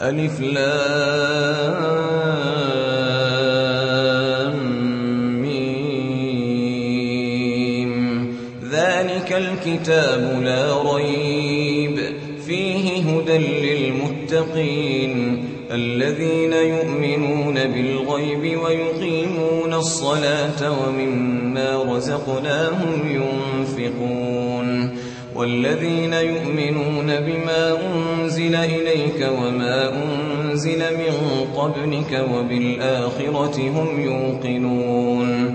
ألف لام ميم. ذلك الكتاب لا ريب فيه هدى للمتقين الذين يؤمنون بالغيب ويقيمون الصلاة ومما رزقناهم ينفقون والذين يؤمنون بما أنزل إليك وما أنزل من قبلك وبالآخرة هم يوقنون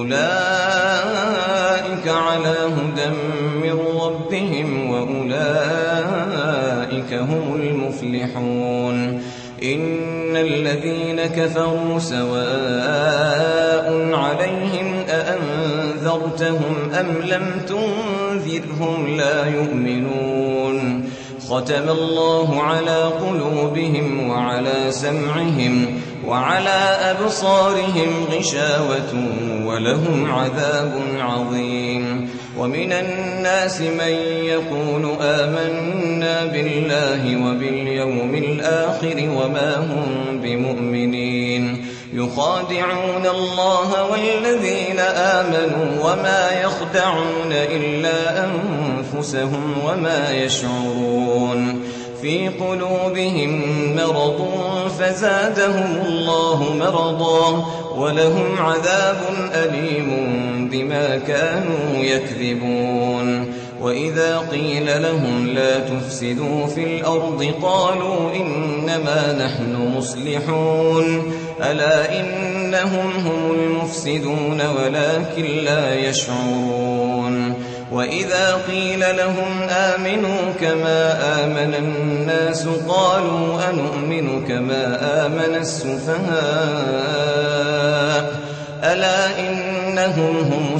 أولئك على هدى من ربهم وأولئك هم المفلحون إن الذين كفروا سواء عليهم أأنذرتهم أم لم تنذرهم لا يؤمنون ختم الله على قلوبهم وعلى سمعهم وعلى أبصارهم غشاوة ولهم عذاب عظيم ومن الناس من يقول آمنا بالله وباليوم الآخر وما هم بمؤمنين يخادعون الله والذين آمنوا وما يخدعون إلا أنفسهم وما يشعرون في قلوبهم مرض فزادهم الله مرضا ولهم عذاب أليم بما كانوا يكذبون وإذا قيل لهم لا تفسدوا في الأرض قالوا إنما نحن مصلحون ألا إنهم هم المفسدون ولكن لا يشعرون وإذا قيل لهم آمنوا كما آمن الناس قالوا أنؤمن كما آمن السفهاء ألا إنهم هم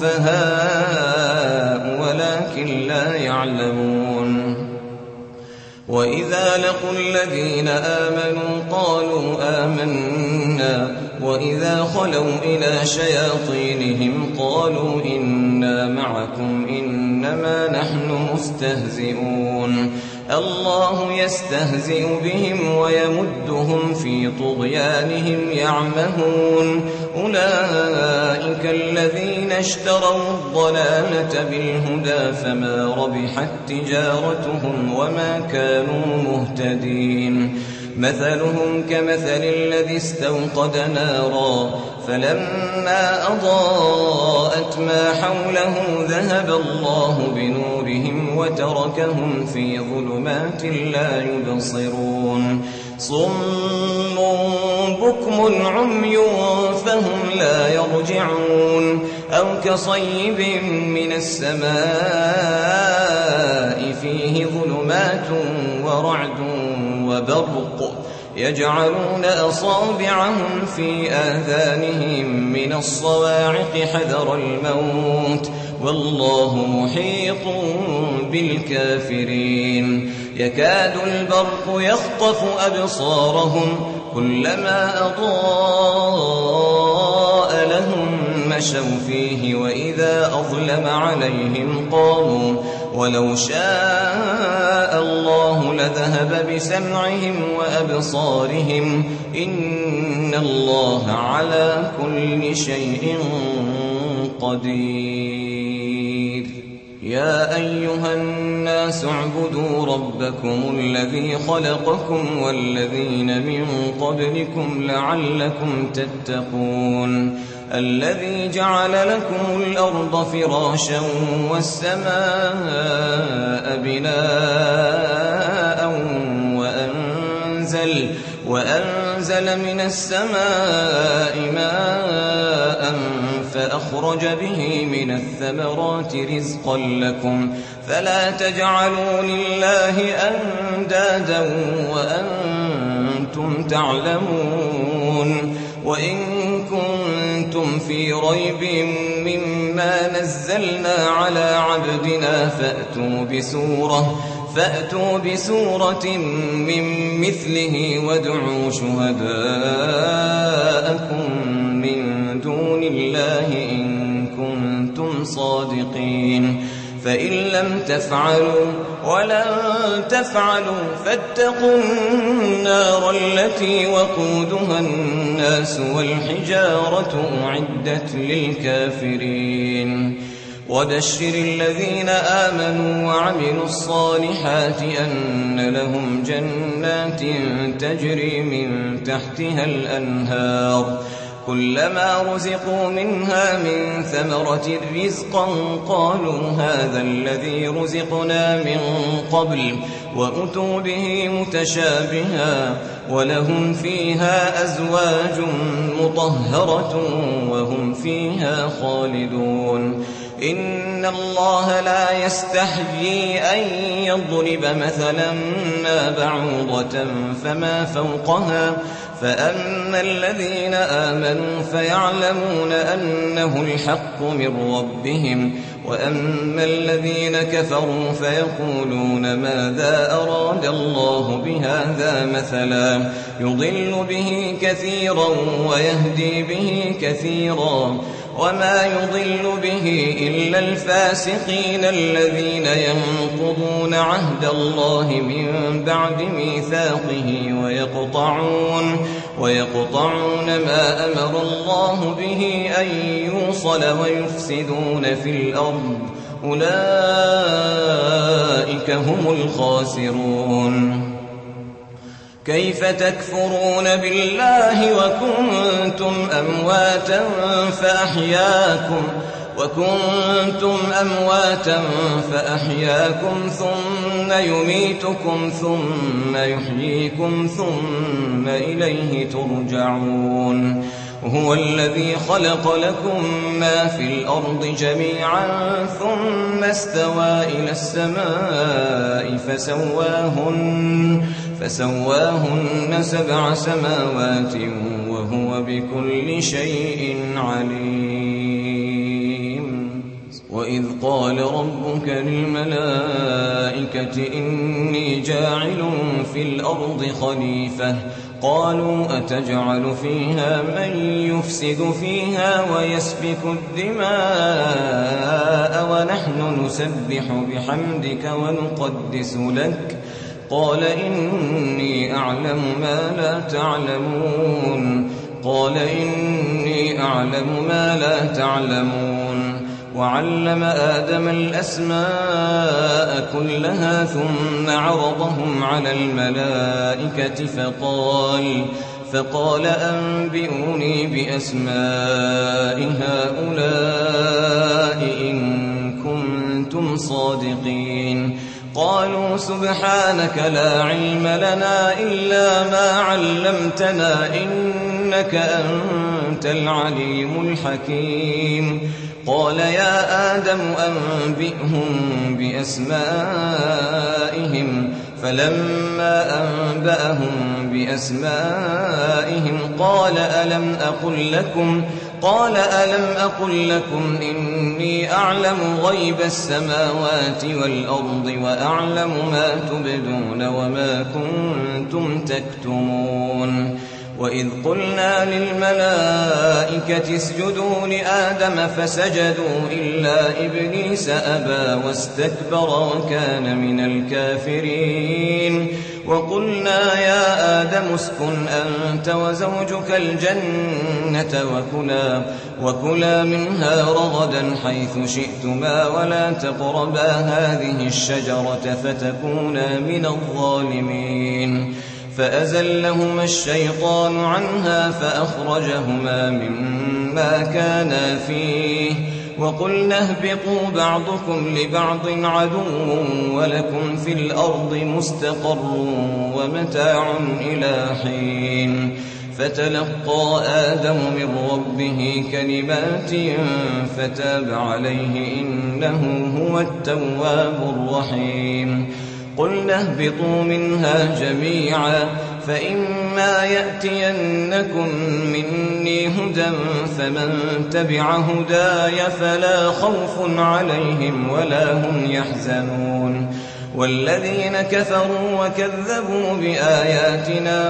السفهاء ولكن لا يعلمون وإذا لقوا الذين آمنوا قالوا آمنا وإذا خلوا إلى شياطينهم قالوا إنا معكم إنما نحن مستهزئون الله يستهزئ بهم ويمدهم في طغيانهم يعمهون أولئك الذين اشتروا الضلالة بالهدى فما ربحت تجارتهم وما كانوا مهتدين مثلهم كمثل الذي استوقد نارا فلما أضاءت ما حوله ذهب الله بنورهم وتركهم في ظلمات لا يبصرون صم بكم عمي فهم لا يرجعون أو كصيب من السماء فيه ظلمات ورعد وبرق يجعلون أصابعهم في آذانهم من الصواعق حذر الموت والله محيط بالكافرين يكاد البرق يخطف أبصارهم كلما أضاء لهم مشوا فيه وإذا أظلم عليهم قاموا ولو شاء الله لذهب بسمعهم وأبصارهم إن الله على كل شيء قدير يا أيها الناس اعبدوا ربكم الذي خلقكم والذين من قبلكم لعلكم تتقون الذي جعل لكم الأرض فراشا والسماء بناء وأنزل من السماء ماء فأخرج به من الثمرات رزقا لكم فلا تجعلوا لله أندادا وأنتم تعلمون وإن كنتم في ريب مما نزلنا على عبدنا فأتوا بسورة من مثله وادعوا شهداءكم من دون الله إن كنتم صادقين فإن لم تفعلوا ولن تفعلوا فاتقوا النار التي وقودها الناس والحجارة أعدت للكافرين وبشر الذين آمنوا وعملوا الصالحات أن لهم جنات تجري من تحتها الأنهار كلما رزقوا منها من ثمرة رزقا قالوا هذا الذي رزقنا من قبل وأتوا به متشابها ولهم فيها أزواج مطهرة وهم فيها خالدون إن الله لا يستحيي أن يضرب مثلا ما بعوضة فما فوقها فأما الذين آمنوا فيعلمون أنه الحق من ربهم وأما الذين كفروا فيقولون ماذا أراد الله بهذا مثلا يضل به كثيرا ويهدي به كثيرا وما يضل به إلا الفاسقين الذين ينقضون عهد الله من بعد ميثاقه ويقطعون ما أمر الله به أن يوصل ويفسدون في الأرض أولئك هم الخاسرون كيف تكفرون بالله وكنتم أمواتا فأحياكم ثم يميتكم ثم يحييكم ثم إليه ترجعون هو الذي خلق لكم ما في الأرض جميعا ثم استوى إلى السماء فسواهن 7 سماوات وهو بكل شيء عليم وإذ قال ربك للملائكة إني جاعل في الأرض خليفة قالوا أتجعل فيها من يفسد فيها ويسفك الدماء ونحن نسبح بحمدك ونقدس لك قال إني أعلم ما لا تعلمون وعلم آدم الأسماء كلها ثم عرضهم على الملائكة فقال أنبئوني بأسماء هؤلاء إن كنتم صادقين قالوا سبحانك لا علم لنا إلا ما علمتنا إنك أنت العليم الحكيم قال يا آدم أنبئهم بأسمائهم فلما أنبأهم بأسمائهم قال ألم أقل لكم إني أعلم غيب السماوات والأرض وأعلم ما تبدون وما كنتم تكتمون وإذ قلنا للملائكة اسجدوا لآدم فسجدوا إلا إبليس أبى واستكبر وكان من الكافرين وقلنا يا آدم اسكن أنت وزوجك الجنة وكلا منها رغدا حيث شئتما ولا تقربا هذه الشجرة فتكونا من الظالمين فأزلهما الشيطان عنها فأخرجهما مما كانا فيه وقلنا اهبطوا بعضكم لبعض عدو ولكم في الأرض مستقر ومتاع إلى حين فتلقى آدم من ربه كلمات فتاب عليه إنه هو التواب الرحيم قلنا اهبطوا منها جميعا فإما يأتينكم مني هدى فمن تبع هداي فلا خوف عليهم ولا هم يحزنون والذين كفروا وكذبوا بآياتنا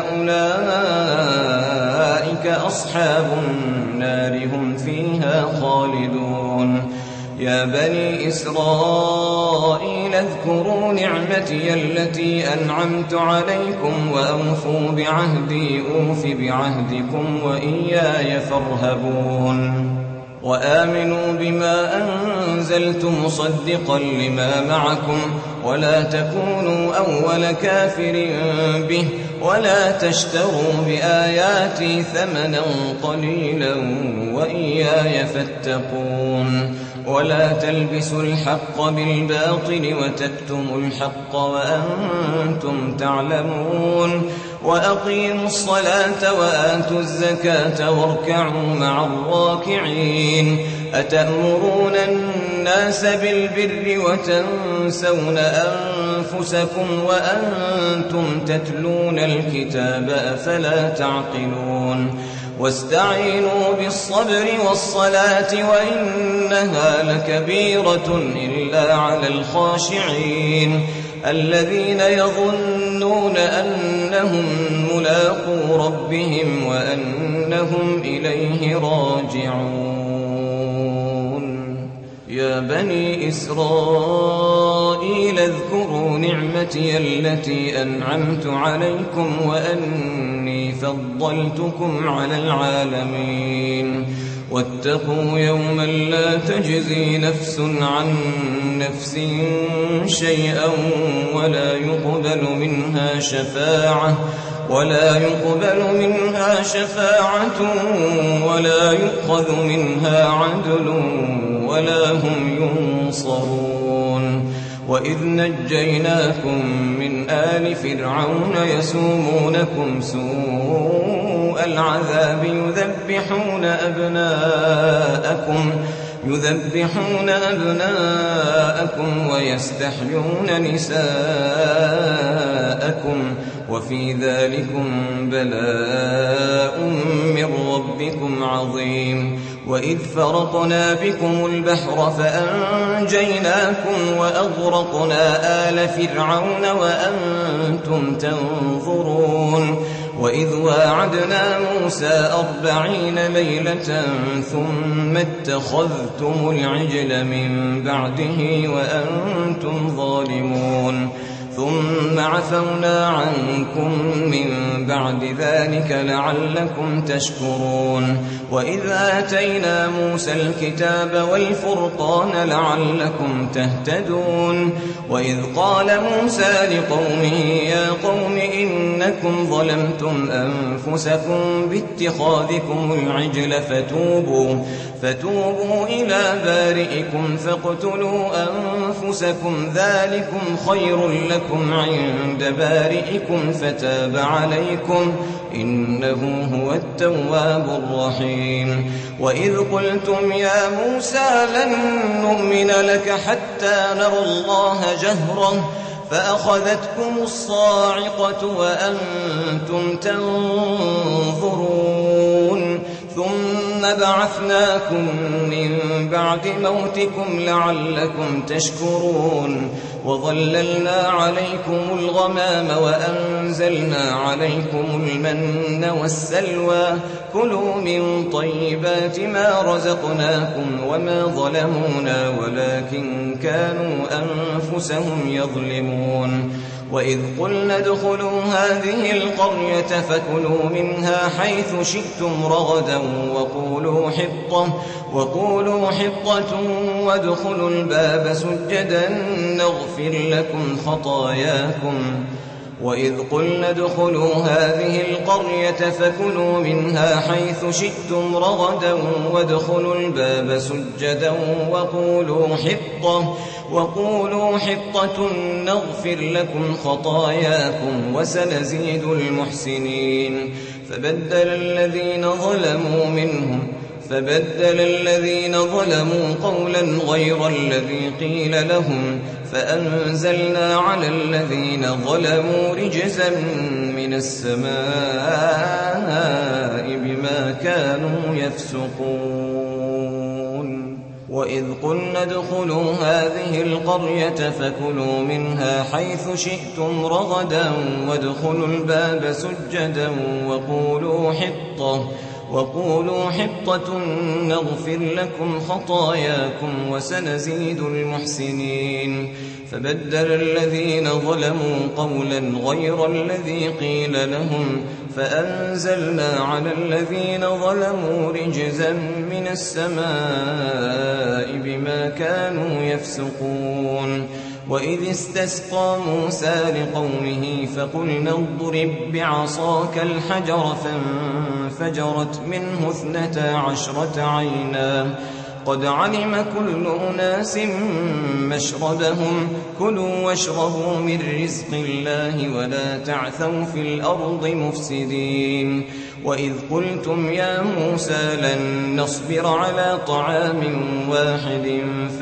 أولئك أصحاب النار هم فيها خالدون يا بني إسرائيل اذكروا نعمتي التي أنعمت عليكم وأوفوا بعهدي أوف بعهدكم وإياي فارهبون وآمنوا بما أنزلت مصدقا لما معكم ولا تكونوا أول كافر به ولا تشتروا بآياتي ثمنا قليلا وإياي فاتقون ولا تلبسوا الحق بالباطل وتكتموا الحق وأنتم تعلمون وأقيموا الصلاة وآتوا الزكاة واركعوا مع الراكعين أتأمرون الناس بالبر وتنسون أنفسكم وأنتم تتلون الكتاب أفلا تعقلون واستعينوا بالصبر والصلاة وإنها لكبيرة إلا على الخاشعين الذين يظنون أنهم ملاقو ربهم وأنهم إليه راجعون يا بني إسرائيل اذكروا نعمتي التي أنعمت عليكم وأني فضلتكم على العالمين واتقوا يوما لا تجزي نفس عن نفس شيئا ولا يقبل منها شفاعة ولا يؤخذ منها عدل ولا هم ينصرون وإذ نجيناكم من آل فرعون يسومونكم سوء العذاب يذبحون أبناءكم ويستحيون نساءكم وفي ذلكم بلاء من ربكم عظيم وإذ فرقنا بكم البحر فأنجيناكم وأغرقنا آل فرعون وأنتم تنظرون وإذ واعدنا موسى 40 ليلة ثم اتخذتم العجل من بعده وأنتم ظالمون ثم عفونا عنكم من بعد ذلك لعلكم تشكرون وإذ آتينا موسى الكتاب والفرقان لعلكم تهتدون وإذ قال موسى لقومه يا قوم إنكم ظلمتم أنفسكم باتخاذكم العجل فتوبوا إلى بارئكم فاقتلوا أنفسكم ذلكم خير لكم عند بارئكم فتاب عليكم إنه هو التواب الرحيم وإذ قلتم يا موسى لن نؤمن لك حتى نرى الله جهرة فأخذتكم الصاعقة وأنتم تنظرون ثم بعثناكم من بعد موتكم لعلكم تشكرون وظللنا عليكم الغمام وأنزلنا عليكم المن والسلوى كلوا من طيبات ما رزقناكم وما ظلمونا ولكن كانوا أنفسهم يظلمون وإذ قلنا ادخلوا هذه القرية فكلوا منها حيث شئتم رغدا وقولوا حطة وادخلوا الباب سجدا نغفر لكم خطاياكم وإذ قلنا ادخلوا هذه القرية فكلوا منها حيث شئتم رغدا وادخلوا الباب سجدا وقولوا حطة نغفر لكم خطاياكم وسنزيد المحسنين فبدل الذين ظلموا قولا غير الذي قيل لهم فأنزلنا على الذين ظلموا رجزا من السماء بما كانوا يفسقون وإذ قلنا ادخلوا هذه القرية فكلوا منها حيث شئتم رغدا وادخلوا الباب سجدا وقولوا حطة نغفر لكم خطاياكم وسنزيد المحسنين. فبدل الذين ظلموا قولا غير الذي قيل لهم فأنزلنا على الذين ظلموا رجزا من السماء بما كانوا يفسقون. وإذ استسقى موسى لقومه فقلنا اضرب بعصاك الحجر فانفجرت منه 12 عينا قد علم كل أناس مشربهم كلوا واشربوا من رزق الله ولا تعثوا في الأرض مفسدين. وإذ قلتم يا موسى لن نصبر على طعام واحد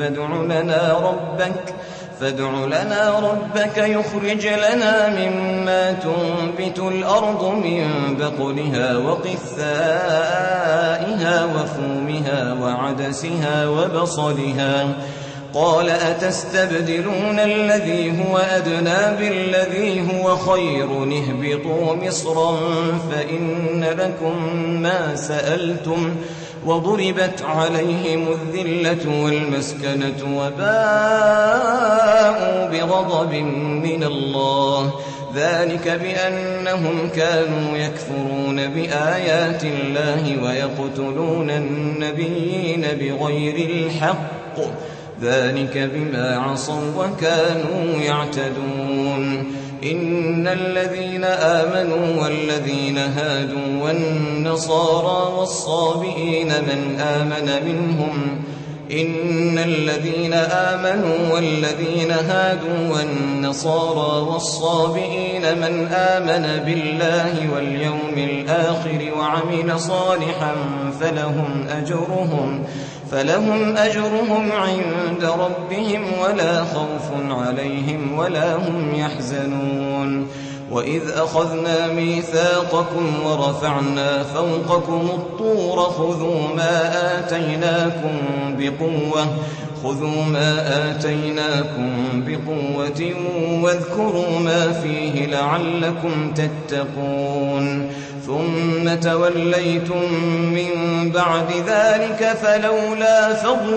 فادع لنا ربك يخرج لنا مما تنبت الأرض من بقلها وقثائها وفومها وعدسها وبصلها قال أتستبدلون الذي هو أدنى بالذي هو خير اهبطوا مصرا فإن لكم ما سألتم وضربت عليهم الذلة والمسكنة وباءوا بغضب من الله ذلك بأنهم كانوا يكفرون بآيات الله ويقتلون النبيين بغير الحق ذلك بما عصوا وكانوا يعتدون. إن الذين آمنوا والذين هادوا والنصارى والصابئين من آمن بالله واليوم الآخر وعمل صالحا فلهم أجرهم عند ربهم ولا خوف عليهم ولا هم يحزنون. وإذ أخذنا ميثاقكم ورفعنا فوقكم الطور خذوا ما آتيناكم بقوة واذكروا ما فيه لعلكم تتقون. ثم توليتم من بعد ذلك فلولا فضل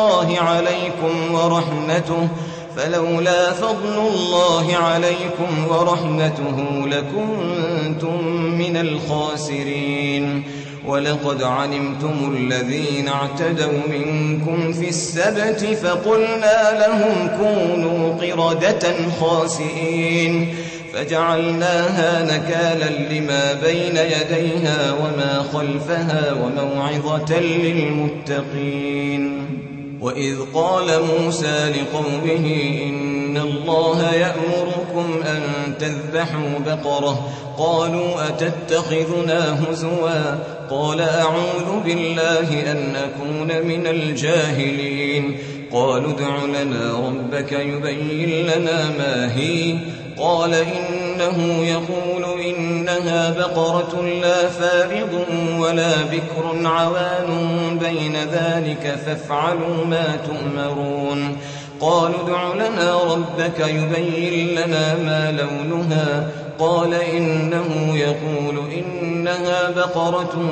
الله عليكم ورحمته لكنتم من الخاسرين. ولقد علمتم الذين اعتدوا منكم في السبت فقلنا لهم كونوا قردة خاسئين فجعلناها نكالا لما بين يديها وما خلفها وموعظة للمتقين. وإذ قال موسى لقومه إن الله يأمركم أن تذبحوا بقرة قالوا أتتخذنا هزوا قال أعوذ بالله أن أكون من الجاهلين. قالوا ادع لنا ربك يبين لنا ما هي قال إنه يقول إنها بقرة لا فارض ولا بكر عوان بين ذلك فافعلوا ما تؤمرون. قالوا ادع لنا ربك يبين لنا ما لونها قال إنه يقول إنها بقرة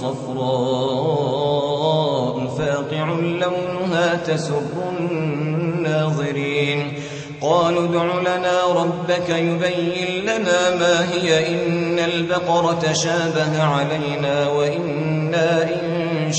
صفراء فاقع لونها تسر الناظرين. قالوا ادع لنا ربك يبين لنا ما هي إن البقرة شابه علينا وإنا إن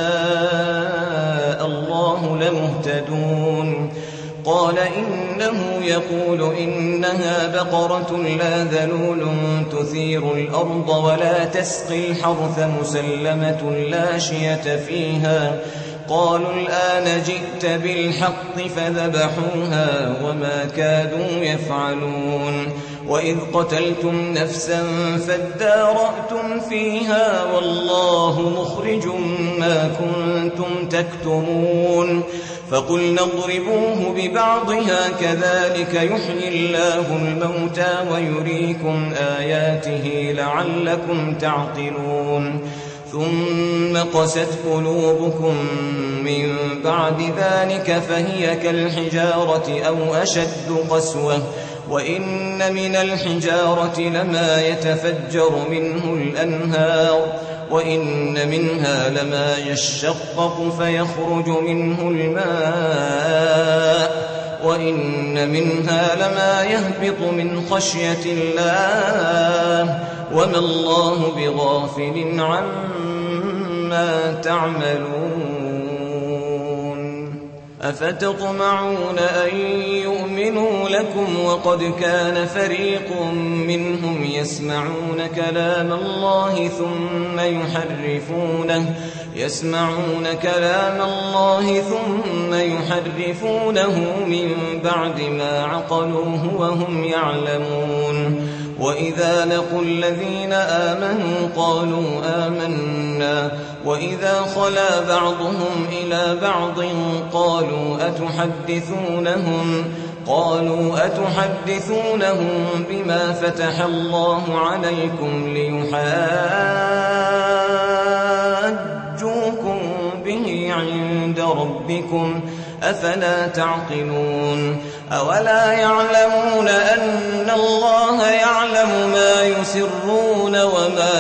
شاء الله لمهتدون. قال إنه يقول إنها بقرة لا ذلول تثير الأرض ولا تسقي الحرث مسلمة لا شية فيها. قالوا الآن جئت بالحق فذبحوها وما كادوا يفعلون. وإذ قتلتم نفسا فادارأتم فيها والله مخرج ما كنتم تكتمون. فقلنا اضربوه ببعضها كذلك يحيي الله الموتى ويريكم آياته لعلكم تعقلون. ثم قست قلوبكم من بعد ذلك فهي كالحجارة أو أشد قسوة وإن من الحجارة لما يتفجر منه الأنهار وإن منها لما يشقق فيخرج منه الماء وإن منها لما يهبط من خشية الله وما الله بغافل عما تعملون أفتطمعون أن يؤمنوا لكم وقد كان فريق منهم يسمعون كلام الله ثم يحرفونه من بعد ما عقلوه وهم يعلمون وإذا لقوا الذين آمنوا قالوا آمنا وإذا خلا بعضهم إلى بعض قالوا أتحدثونهم بما فتح الله عليكم ليحاجوكم به عند ربكم أفلا تعقلون أولا يعلمون أن الله يعلم ما يسرون وما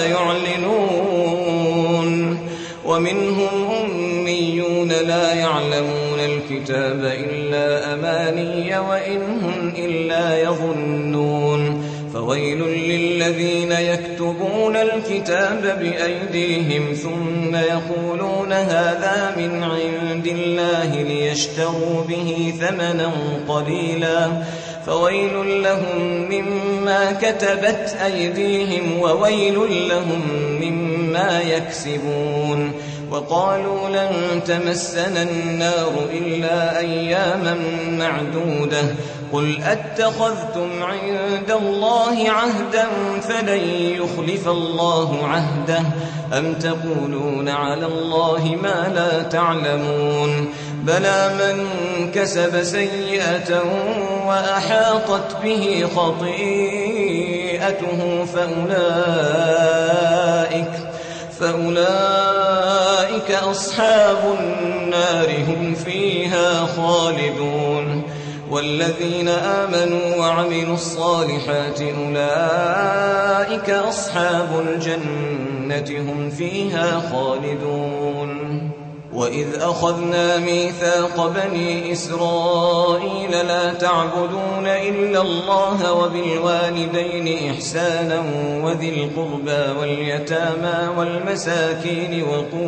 يعلنون ومنهم أميون لا يعلمون الكتاب إلا أماني وإن هم إلا يظنون فويل للذين يكتبون الكتاب بأيديهم ثم يقولون هذا من عند الله ليشتروا به ثمنا قليلا فويل لهم مما كتبت أيديهم وويل لهم مما يكسبون وقالوا لن تمسنا النار إلا أياما معدودة قل أتخذتم عند الله عهدا فلن يخلف الله عهده أم تقولون على الله ما لا تعلمون بلى من كسب سيئة وأحاطت به خطيئته فأولئك أصحاب النار هم فيها خالدون والذين آمنوا وعملوا الصالحات أولئك أصحاب الجنة هم فيها خالدون وإذ أخذنا ميثاق بني إسرائيل لا تعبدون إلا الله وبالوالدين إحسانا وذي القربى واليتامى والمساكين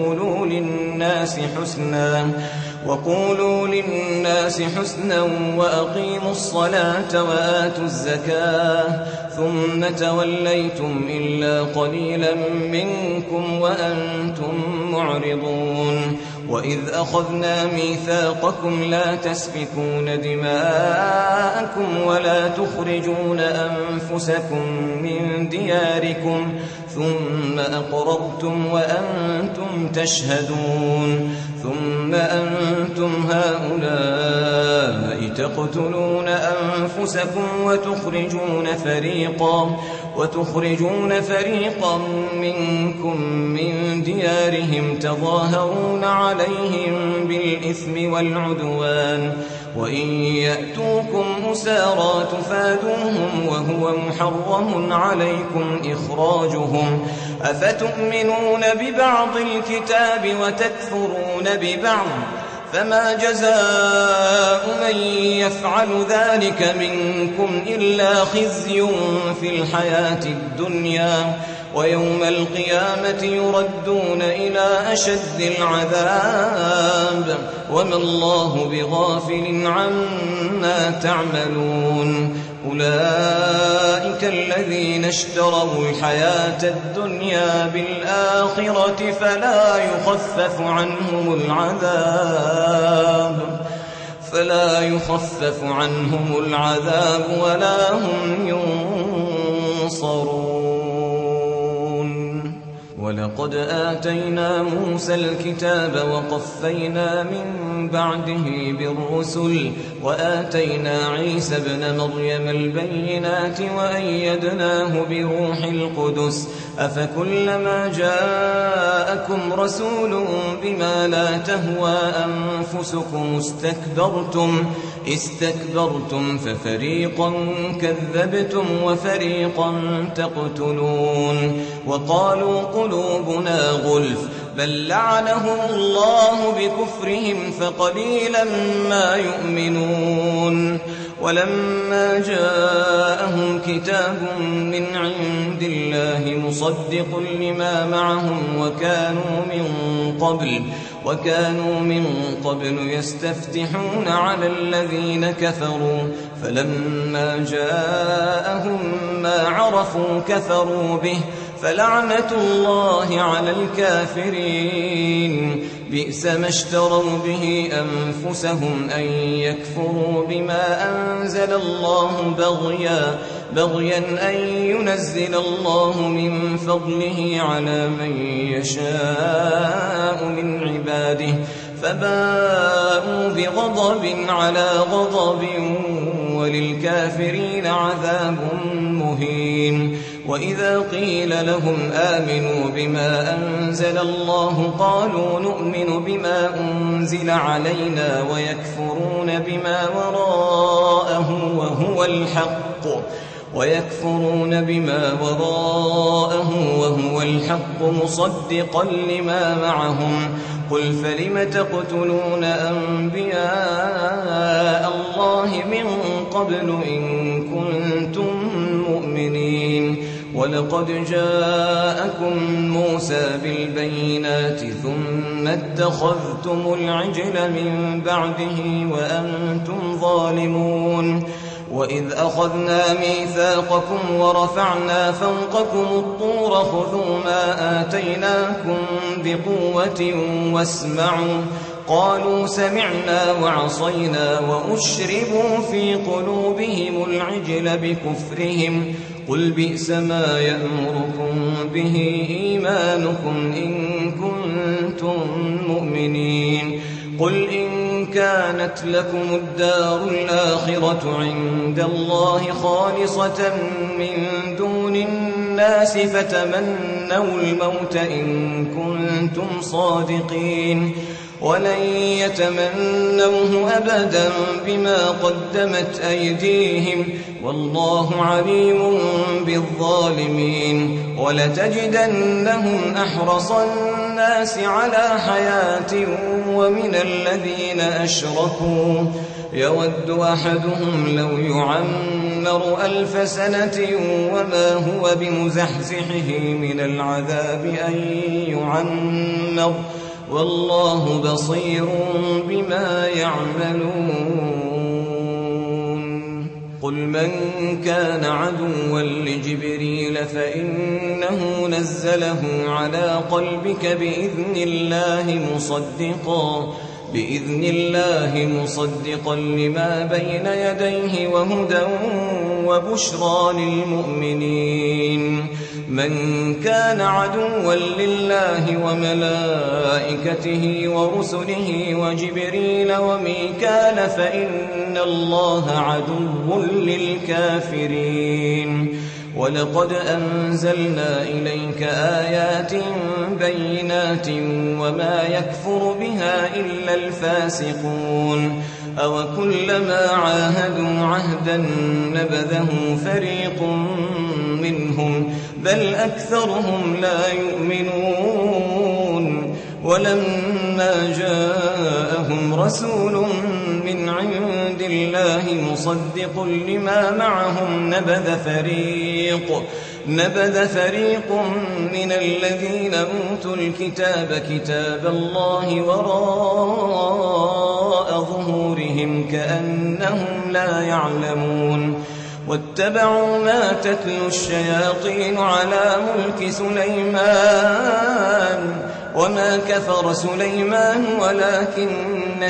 وقولوا للناس حسنا وأقيموا الصلاة وآتوا الزكاة ثم توليتم إلا قليلا منكم وأنتم معرضون وإذ أخذنا ميثاقكم لا تسفكون دماءكم ولا تخرجون أنفسكم من دياركم ثم أقررتم وأنتم تشهدون ثم أنتم هؤلاء تقتلون أنفسكم وتخرجون فريقا منكم من ديارهم تظاهرون عليهم بالإثم والعدوان وإن يأتوكم أسارى تفادوهم وهو محرم عليكم إخراجهم أفتؤمنون ببعض الكتاب وتكفرون ببعض فما جزاء من يفعل ذلك منكم إلا خزي في الحياة الدنيا ويوم القيامة يردون إلى أشد العذاب وما الله بغافل عما تعملون أولئك الذين اشتروا الحياة الدنيا بالآخرة فلا يخفف عنهم العذاب ولا هم ينصرون ولقد آتينا موسى الكتاب وقفينا من بعده بالرسل وآتينا عيسى ابن مريم البينات وأيدناه بروح القدس أفكلما جاءكم رسول بما لا تهوى أنفسكم استكبرتم استكبرتم ففريقا كذبتم وفريقا تقتلون وقالوا قلوبنا غلف بل لعنهم الله بكفرهم فقليلا ما يؤمنون ولما جاءهم كتاب من عند الله مصدق لما معهم وكانوا من قبل يستفتحون على الذين كفروا فلما جاءهم ما عرفوا كفروا به فلعنة الله على الكافرين بئس ما اشتروا به أنفسهم أن يكفروا بما أنزل الله بغيا أن ينزل الله من فضله على من يشاء من عباده فباءوا بغضب على غضب وللكافرين عذاب مهين وإذا قيل لهم آمنوا بما أنزل الله قالوا نؤمن بما أنزل علينا ويكفرون بما وراءه وهو الحق مصدقا لما معهم قل فلم تقتلون أنبياء الله من قبل إن كنتم مؤمنين ولقد جاءكم موسى بالبينات ثم اتخذتم العجل من بعده وأنتم ظالمون وإذ أخذنا ميثاقكم ورفعنا فوقكم الطور خذوا ما آتيناكم بقوة واسمعوا قالوا سمعنا وعصينا وأشربوا في قلوبهم العجل بكفرهم قل بئس ما يأمركم به إيمانكم إن كنتم مؤمنين قل إن كانت لكم الدار الآخرة عند الله خالصة من دون الناس فتمنوا الموت إن كنتم صادقين ولن يتمنوه أبدا بما قدمت أيديهم والله عليم بالظالمين ولتجدنهم أحرص الناس على حياة ومن الذين أشركوا يود أحدهم لو يعمر 1000 سنة وما هو بمزحزحه من العذاب أن يعمر والله بصير بما يعملون قل من كان عدوا لجبريل فإنه نزله على قلبك بإذن الله مصدقا لما بين يديه وهدى وبشرى للمؤمنين من كان عدوا لله وملائكته ورسله وجبريل وميكال فإن الله عدو للكافرين ولقد أنزلنا إليك آيات بينات وما يكفر بها إلا الفاسقون أوكلما عاهدوا عهدا نبذه فريق منهم بل أكثرهم لا يؤمنون ولما جاءهم رسول من عند الله مصدق لما معهم نبذ فريق من الذين أوتوا الكتاب كتاب الله وراء ظهورهم كأنهم لا يعلمون واتبعوا ما تتلو الشياطين على ملك سليمان وما كفر سليمان ولكن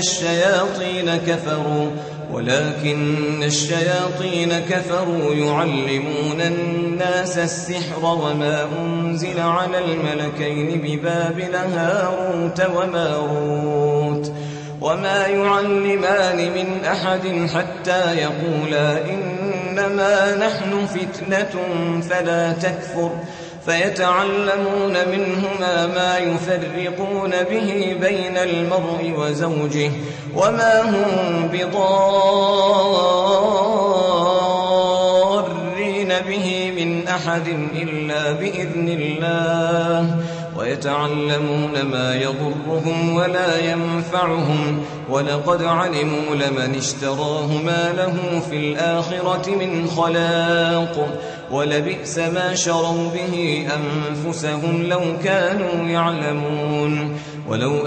الشياطين كفروا يعلمون الناس السحر وما أنزل على الملكين ببابل هاروت وماروت وما يعلمان من أحد حتى يقولا إنما نحن فتنة فيتعلمون منهما ما يفرقون به بين المرء وزوجه وما هم بضارين به من أحد إلا بإذن الله ويتعلمون ما يضرهم ولا ينفعهم ولقد علموا لمن اشتراه ما له في الآخرة من خلاق ولبئس ما شروا به أنفسهم لو كانوا يعلمون ولو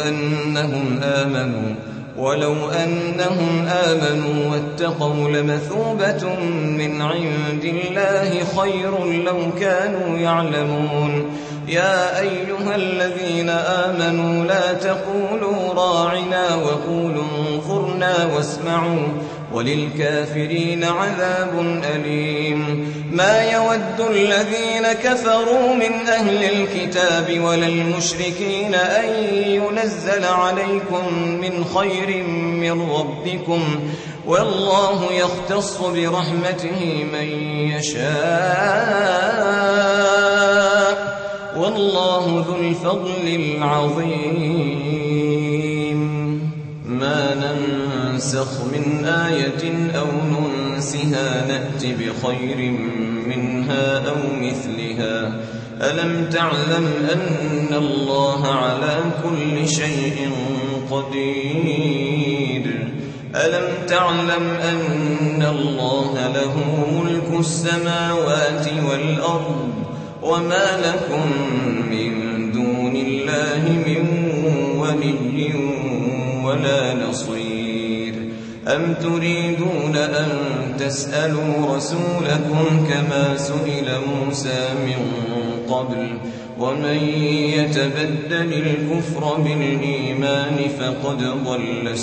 أنهم آمنوا واتقوا لمثوبة من عند الله خير لو كانوا يعلمون يا أيها الذين آمنوا لا تقولوا راعنا وقولوا انظرنا واسمعوا وللكافرين عذاب أليم ما يود الذين كفروا من أهل الكتاب ولا المشركين أن ينزل عليكم من خير من ربكم والله يختص برحمته من يشاء والله ذو الفضل العظيم ما ننسخ من آية أو ننسها نأت بخير منها أو مثلها ألم تعلم أن الله على كل شيء قدير ألم تعلم أن الله له ملك السماوات والأرض وما لكم من دون الله من ولي ولا نصير أم تريدون أن تسألوا رسولكم كما سئل موسى من قبل ومن يتبدل الكفر بالإيمان فقد ضل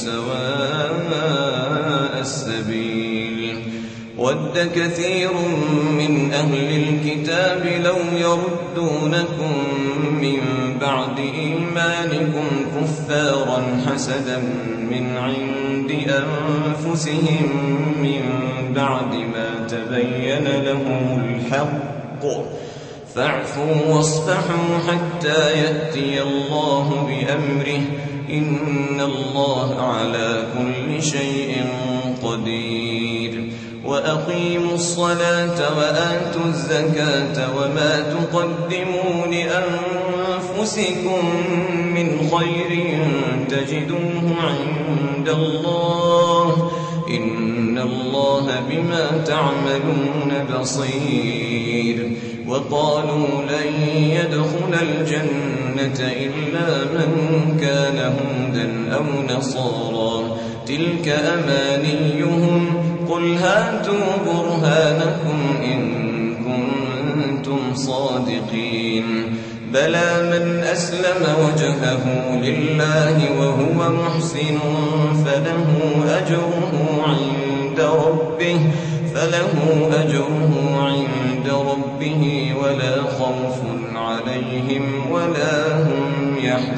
سواء السبيل ود كثير من أهل الكتاب لو يردونكم من بعد إيمانكم كفارا حسدا من عند أنفسهم من بعد ما تبين لهم الحق فاعفوا واصفحوا حتى يأتي الله بأمره إن الله على كل شيء قدير وأقيموا الصلاة وآتوا الزكاة وما تقدموا لأنفسكم من خير تجدوه عند الله إن الله بما تعملون بصير وقالوا لن يدخل الجنة إلا من كان هودا أو نصارى تلك أمانيهم قل هاتوا برهانكم إن كنتم صادقين بلى من أسلم وجهه لله وهو محسن فله أجره عند ربه ولا خوف عليهم ولا هم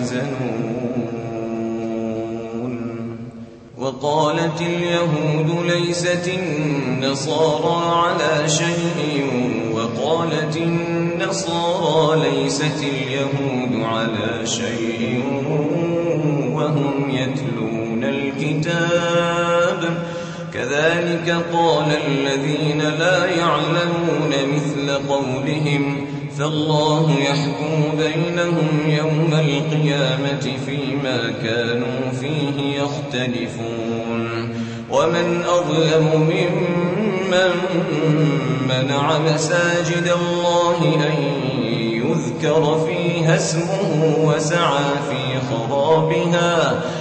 يحزنون وقالت اليهود ليست النصارى على شيء وقالت النصارى ليست اليهود على شيء وهم يتلون الكتاب كذلك قال الذين لا يعلمون مثل قولهم فالله يحكم بينهم يوم القيامة فيما كانوا فيه يختلفون ومن أظلم ممن منع مساجد الله أن يذكر فيها اسمه وسعى في خرابها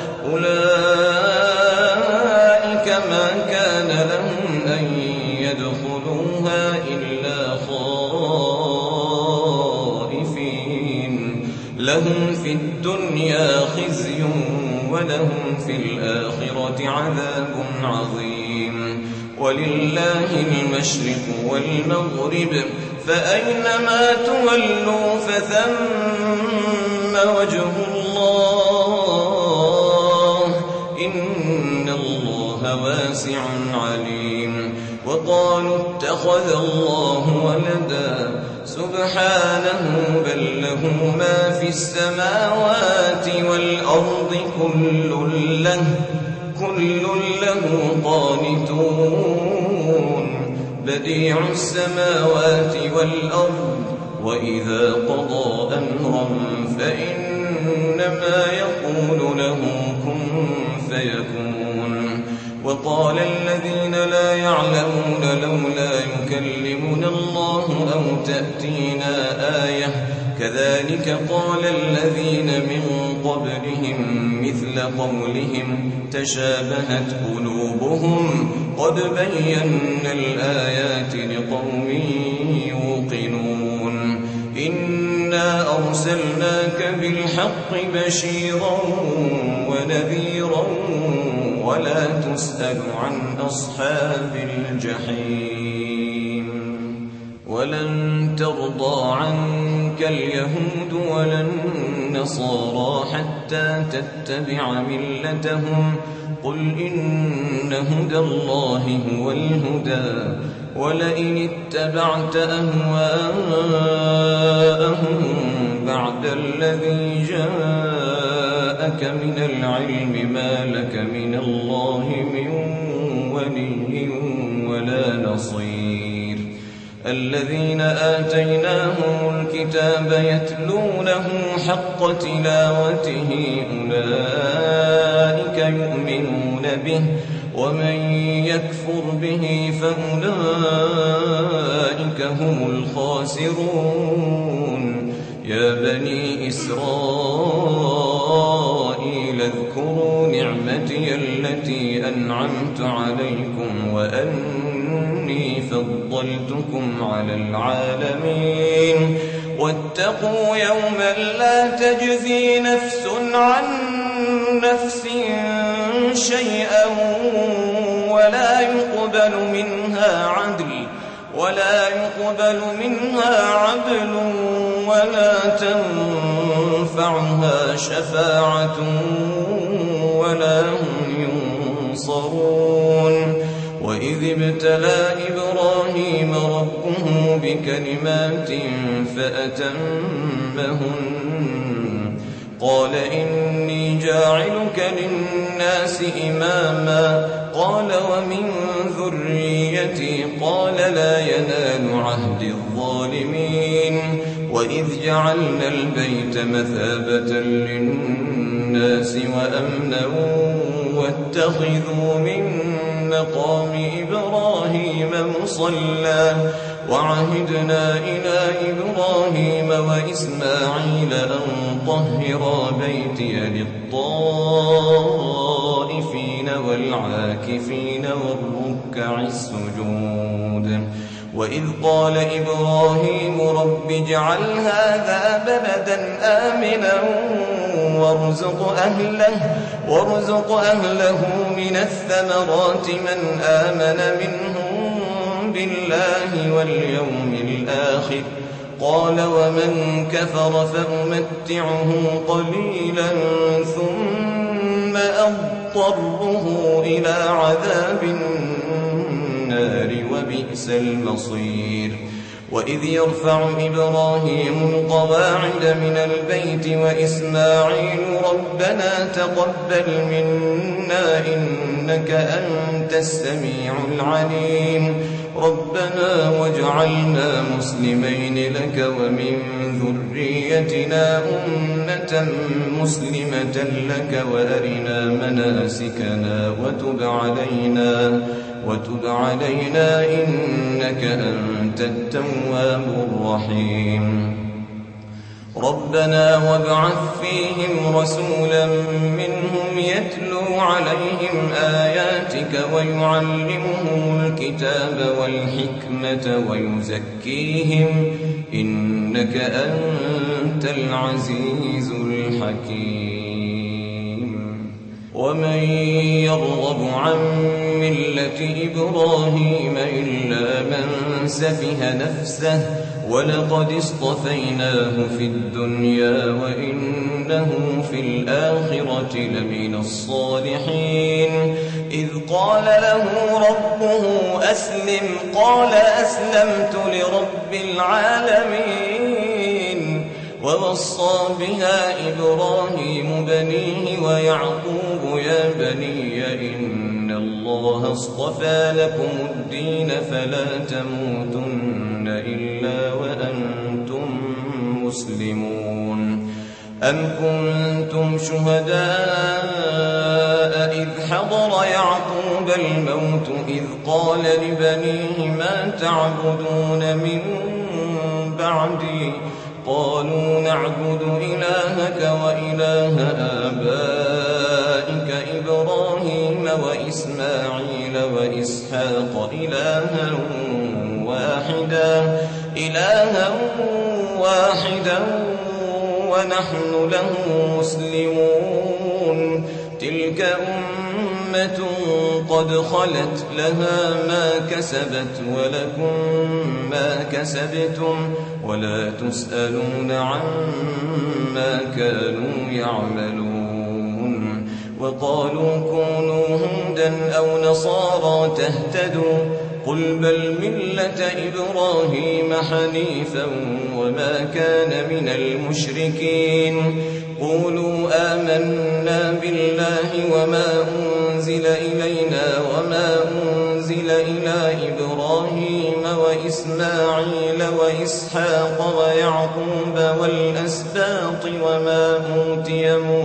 أولئك ما كان لهم أن يدخلوها إلا خائفين لهم في الدنيا خزي ولهم في الآخرة عذاب عظيم ولله المشرق والمغرب فأينما تولوا فثم وجه الله إن الله واسع عليم وقالوا اتخذ الله ولدا سبحانه سبحانه بل له ما في السماوات والأرض كل له قانتون بديع السماوات والأرض وإذا قضى أمرا فإنما يقول له كن فيكون وقال الذين لا يعلمون لولا يكلمنا الله أو تأتينا آية كذلك قال الذين من قبلهم مثل قولهم تشابهت قلوبهم قد بينا الآيات لقوم يوقنون إنا أرسلناك بالحق بشيرا ونذيرا ولا تسأل عن أصحاب الجحيم ولن ترضى عنك اليهود ولا النصارى حتى تتبع ملتهم قل إن هدى الله هو الهدى ولئن اتبعت أهواءهم بعد الذي جاءك من العلم ما لك من الله من ولي ولا نصير الذين آتيناهم الكتاب يتلونه حق تلاوته أولئك يؤمنون به ومن يكفر به فأولئك هم الخاسرون يا بني إسرائيل اذكروا نعمتي التي أنعمت عليكم وأني فضلتكم على العالمين واتقوا يوما لا تجزي نفس عن نفس شيئا ولا يقبل منها عدل ولا تنفعها شفاعة ولا هم ينصرون وإذ ابتلى إبراهيم ربه بكلمات فأتمهن قال إني جاعلك للناس إماما قال ومن ذريتي قال لا ينال عهد الظالمين وإذ جعلنا البيت مثابة للناس وأمنا واتخذوا من مقام إبراهيم مصلى وعهدنا إلى إبراهيم وإسماعيل أن طهرا بيتي للطائفين والعاكفين والركع السجود وإذ قال إبراهيم رب اجعل هذا بلدا آمنا وارزق أهله من الثمرات من آمن منهم بالله واليوم الآخر قال ومن كفر فأمتعه قليلا ثم أضطره إلى عذاب النار وبئس المصير وإذ يرفع إبراهيم القواعد من البيت وإسماعيل ربنا تقبل منا إنك أنت السميع العليم ربنا واجعلنا مسلمين لك ومن ذريتنا أمة مسلمة لك وأرنا مناسكنا وتب علينا إنك أنت التواب الرحيم ربنا وابعث فيهم رسولا منهم يتلو عليهم آياتك ويعلمهم الكتاب والحكمة ويزكيهم إنك أنت العزيز الحكيم ومن يرغب عن ملة إبراهيم إلا من سفه نفسه ولقد اصطفيناه في الدنيا وإنه في الآخرة لمن الصالحين إذ قال له ربه أسلم قال أسلمت لرب العالمين ووصى بها إبراهيم بنيه ويعقوب يا بني إن الله اصطفى لكم الدين فلا تموتن إلا وأنتم مسلمون أم كنتم شهداء إذ حضر يعقوب الموت إذ قال لبنيه ما تعبدون من بعدي قالوا نعبد إلهك وإله آبائك إبراهيم وإسماعيل وإسحاق إلها واحدا ونحن له مسلمون تلك أمة قد خلت لها ما كسبت ولكم ما كسبتم ولا تسألون عما كانوا يعملون وقالوا كونوا هودا أو نصارى تهتدوا قل بل ملة إبراهيم حنيفا وما كان من المشركين قولوا آمنا بالله وما أنزل إلينا وما أنزل إلى إبراهيم وإسماعيل وإسحاق ويعقوب والأسباط وما أوتي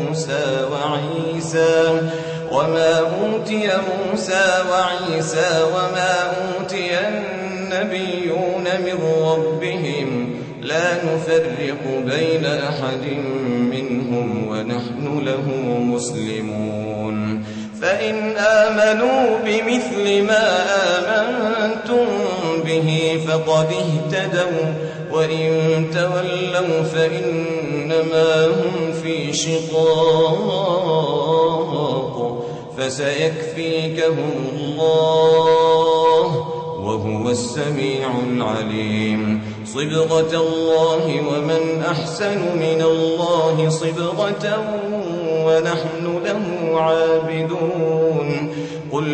موسى وعيسى وما أوتي النبيون من ربهم لا نفرق بين أحد منهم ونحن له مسلمون فإن آمنوا بمثل ما آمنتم به فقد اهتدوا وإن تولوا فإنما هم في شقاق فسيكفيكهم الله وهو السميع العليم صبغة الله ومن أحسن من الله صبغة ونحن له عابدون قل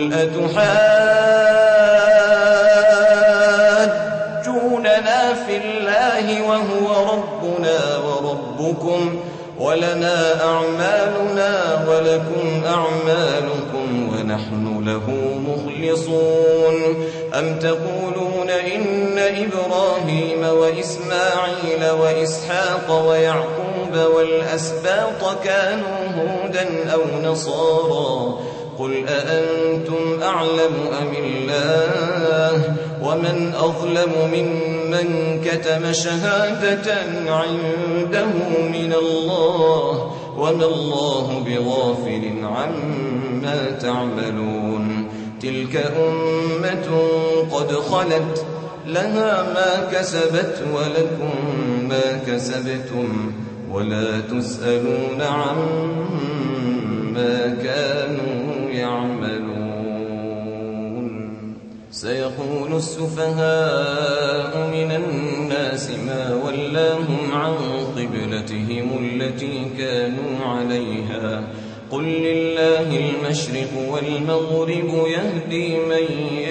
أتحاجوننا في الله وهو ربنا وربكم ولنا أعمالنا ولكم أعمالكم ونحن له مخلصون أم تقولون إن إبراهيم وإسماعيل وإسحاق ويعقوب والأسباط كانوا هودا أو نصارى قل أأنتم أعلم أم الله ومن أظلم ممن كتم شهادة عنده من الله وما الله بغافل عما تعملون تلك أمة قد خلت لها ما كسبت ولكم ما كسبتم ولا تسألون عما كانوا يعملون سيقول السفهاء من الناس ما ولاهم عن قبلتهم التي كانوا عليها قل لله المشرق والمغرب يهدي من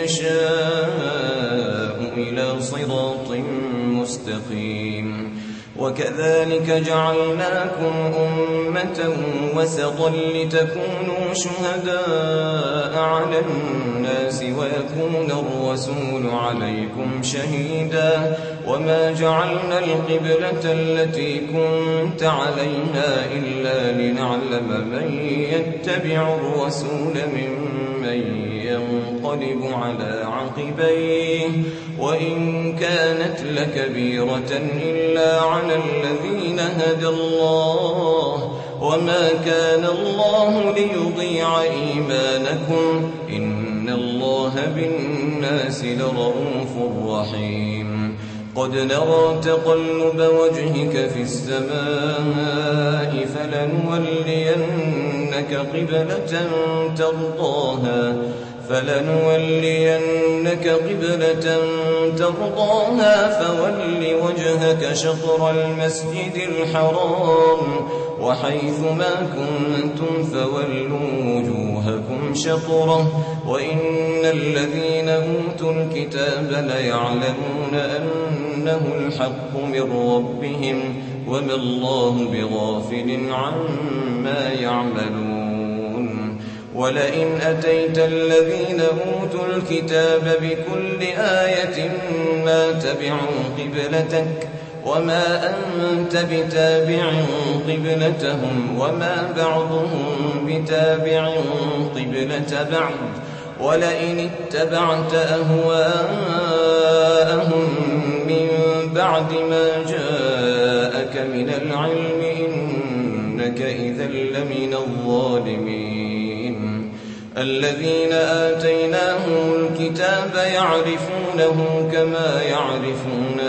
يشاء إلى صراط مستقيم وكذلك جعلناكم أمة وسطا لتكونوا شهداء على الناس ويكون الرسول عليكم شهيدا وما جعلنا القبلة التي كنت عليها إلا لنعلم من يتبع الرسول ممن ينقلب على عقبيه وإن كانت لكبيرة إلا على الذين هدى الله وما كان الله ليضيع إيمانكم إن الله بالناس لرؤوف رحيم قد نرى تقلب وجهك في السماء فلنولينك قبلة ترضاها فلنولينك قبلة ترضاها فول وجهك شطر المسجد الحرام وحيث ما كنتم فولوا وجوهكم شطره وإن الذين أوتوا الكتاب ليعلمون أنه الحق من ربهم وما الله بغافل عما يعملون. ولئن أتيت الذين أوتوا الكتاب بكل آية ما تبعوا قبلتك وما أنت بتابع قبلتهم وما بعضهم بتابع قبلة بعض ولئن اتبعت أهواءهم من بعد ما جاءك من العلم إنك إذا لمن الظالمين. الذين آتيناهم الكتاب يعرفونه كما يعرفون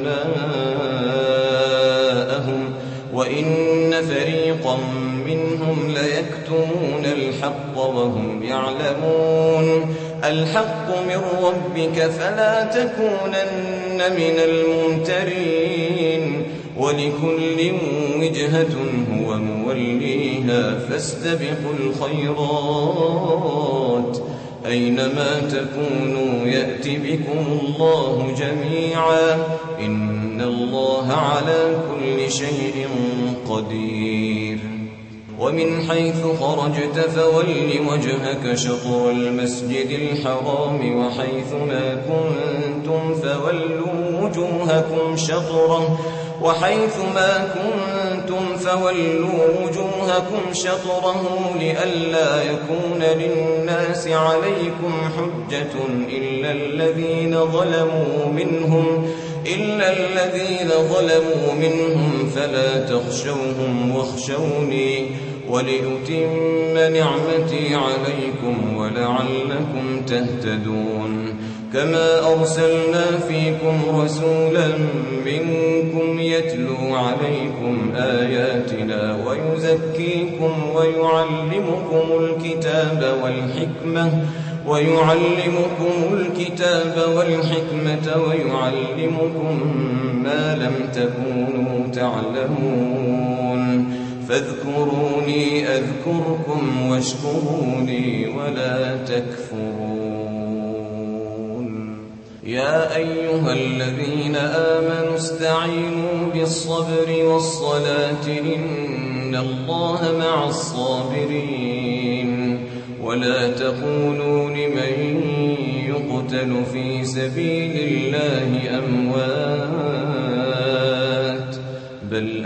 أبناءهم وإن فريقا منهم ليكتمون الحق وهم يعلمون. الحق من ربك فلا تكونن من الممترين ولكل وجهة هو موليها فاستبقوا الخيرات أينما تكونوا يأت بكم الله جميعا إن الله على كل شيء قدير. ومن حيث خرجت فول وجهك شطر المسجد الحرام وحيث ما كنتم فولوا وجوهكم شطره لئلا يكون للناس عليكم حجة إلا الذين ظلموا منهم فلا تخشوهم واخشوني ولأتم نعمتي عليكم ولعلكم تهتدون. كما أرسلنا فيكم رسولا منكم يتلو عليكم آياتنا ويزكيكم ويعلمكم الكتاب والحكمة ويعلمكم ما لم تكونوا تعلمون. فاذكروني أذكركم واشكروني ولا تكفرون. يا أيها الذين آمنوا استعينوا بالصبر والصلاة إن الله مع الصابرين. ولا تقولوا لمن يقتل في سبيل الله أموات بل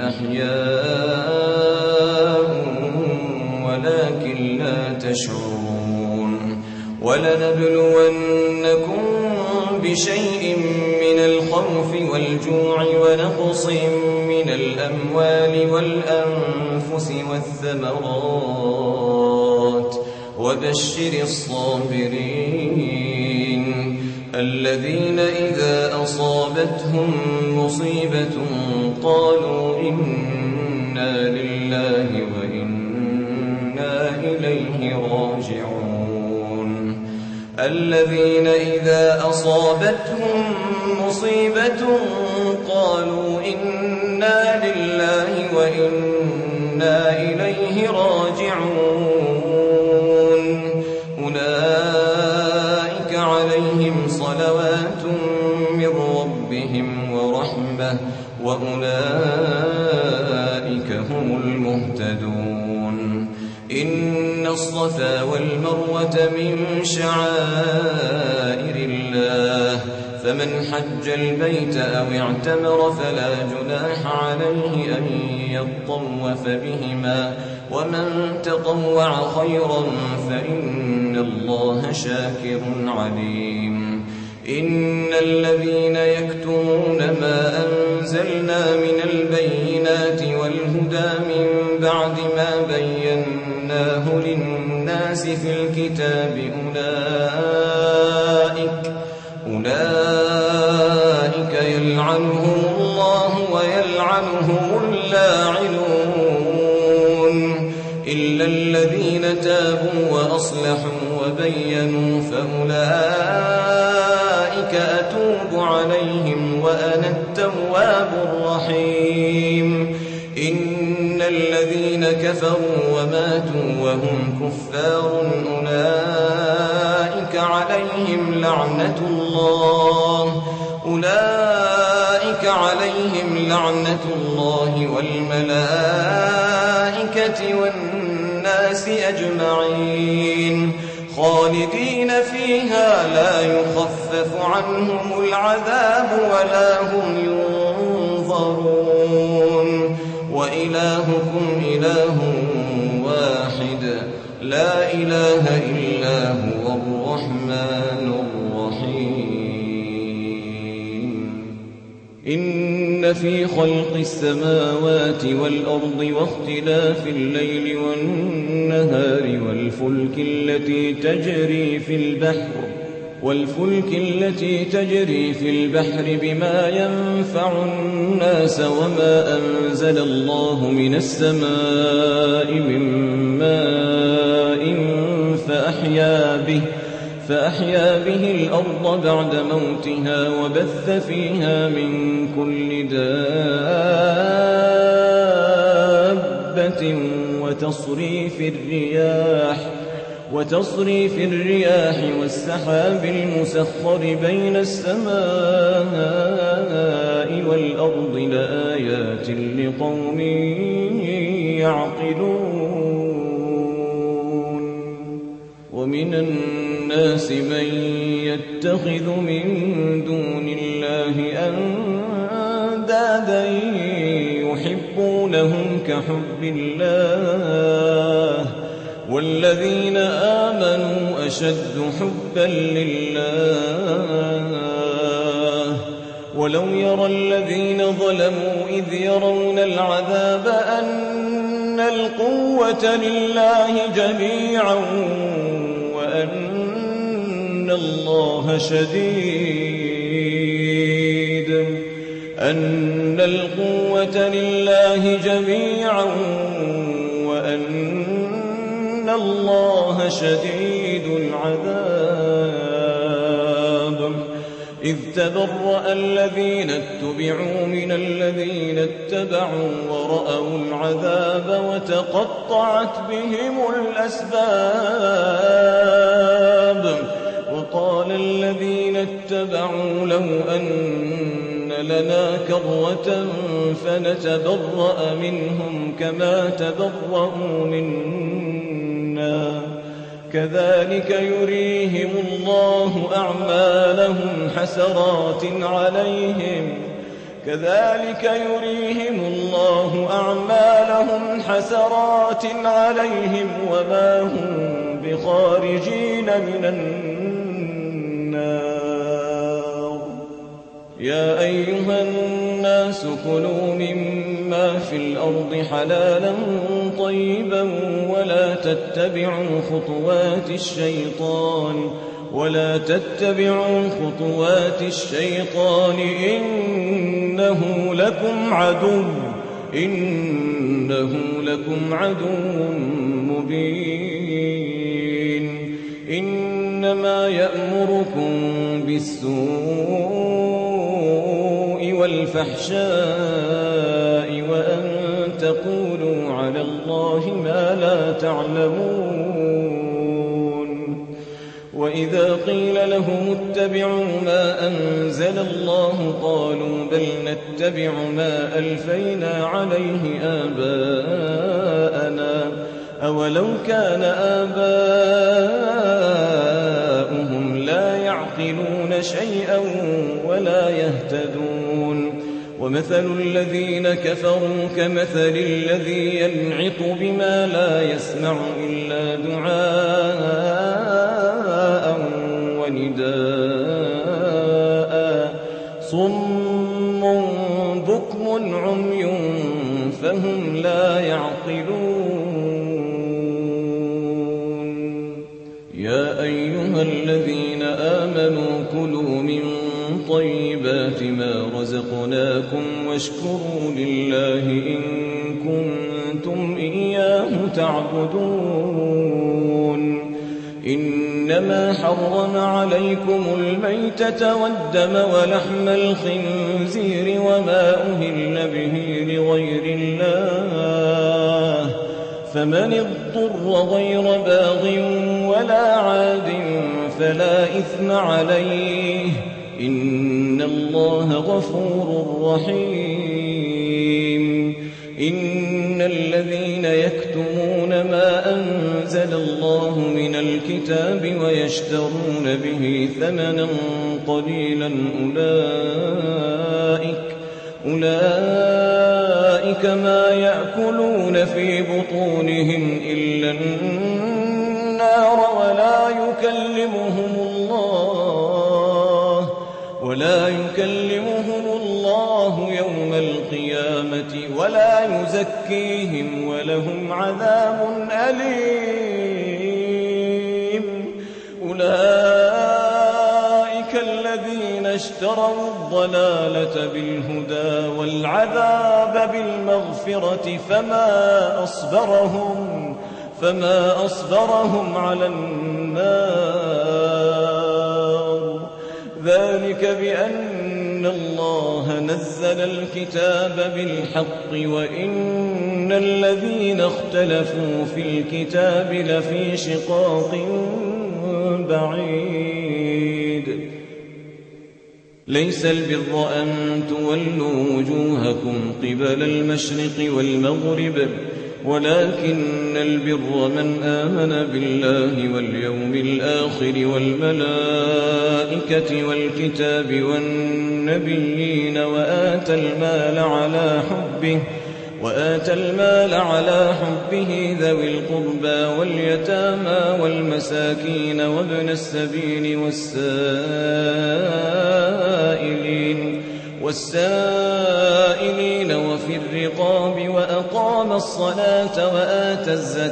أحياء ولكن لا تشعرون. ولنبلونكم بشيء من الخوف والجوع ونقص من الأموال والأنفس والثمرات وبشر الصابرين الذين إذا أصابتهم مصيبة قالوا إنا لله وإنا إليه راجعون. الذين إذا أصابتهم مصيبة قالوا إنا لله وإنا إليه راجعون. أولئك عليهم صلوات من ربهم ورحمة وأولئك هم المهتدون. إن الصفا والمروة من شعائر الله فمن حج البيت أو اعتمر فلا جناح عليه أن يطوف بهما ومن تطوع خيرا فإن الله شاكر عليم. إن الذين يكتمون ما أنزلنا من البينات والهدى من بعد ما بيناه للناس في الكتاب أولئك يلعنهم الله ويلعنهم اللاعنون إلا الذين تابوا وأصلحوا وبينوا فأولئك أتوب عليهم وأنا التواب الرحيم. إن الذين كفروا وماتوا وهم كفار أولئك عليهم لعنة الله والملائكة والناس أجمعين خالدين فيها لا يخفف عنهم العذاب ولا هم ينظرون. وإلهكم إله واحد لا إله إلا هو الرحمن الرحيم. إن في خلق السماوات والأرض واختلاف الليل والنهار والفلك التي تجري في البحر بما ينفع الناس وما أنزل الله من السماء من ماء فأحيا به الأرض بعد موتها وبث فيها من كل دابة وتصريف الرياح والسحاب المسخر بين السماء والأرض لآيات لقوم يعقلون. ومن الناس من يتخذ من دون الله أندادا يحبونهم كحب الله والذين آمنوا أشد حبا لله. ولو يرى الذين ظلموا إذ يرون العذاب أن القوة لله جميعا وأن الله شديد العذاب. إذ تبرأ الذين اتبعوا من الذين اتبعوا ورأوا العذاب وتقطعت بهم الأسباب. وقال الذين اتبعوا لو أن لنا كرة فنتبرأ منهم كما تبرأوا منا كذلك يريهم الله أعمالهم حسرات عليهم وما هم بخارجين من النار. يا أيها الناس كلوا مما في الأرض حلالا طيبا ولا تتبعوا خطوات الشيطان إنه لكم عدو مبين. إنما يأمركم بالسوء والفحشاء وأن تقولوا على الله ما لا تعلمون. وإذا قيل لهم اتبعوا ما أنزل الله قالوا بل نتبع ما ألفينا عليه آباءنا أولو كان آباؤهم لا يعقلون شيئا ولا يهتدون. ومثل الذين كفروا كمثل الذي ينعق بما لا يسمع إلا دعاء ونداء صم بكم عمي فهم لا يعقلون. يا أيها الذين آمنوا كلوا من طيبات ما رزقناكم واشكروا لله إن كنتم إياه تعبدون. إنما حرم عليكم الميتة والدم ولحم الخنزير وما أهل به لغير الله فمن اضطر غير باغ ولا عاد فلا إثم عليه إن الله غفور رحيم إن الذين يكتمون ما أنزل الله من الكتاب ويشترون به ثمنا قليلا أولئك ما يأكلون في بطونهم إلا النار ولا يكلمهم الله يوم القيامة ولا يزكيهم ولهم عذاب أليم أولئك الذين اشتروا الضلالة بالهدى والعذاب بالمغفرة فما أصبرهم على النار ذلك بأن الله نزل الكتاب بالحق وإن الذين اختلفوا في الكتاب لفي شقاق بعيد ليس البر أن تولوا وجوهكم قبل المشرق والمغرب ولكن البر من آمن بالله واليوم الآخر والملائكة والكتاب والنبيين وآتى المال على حبه ذوي القربى واليتامى والمساكين وابن السبيل والسائلين وفي الرقاب وأقام الصلاة وآتى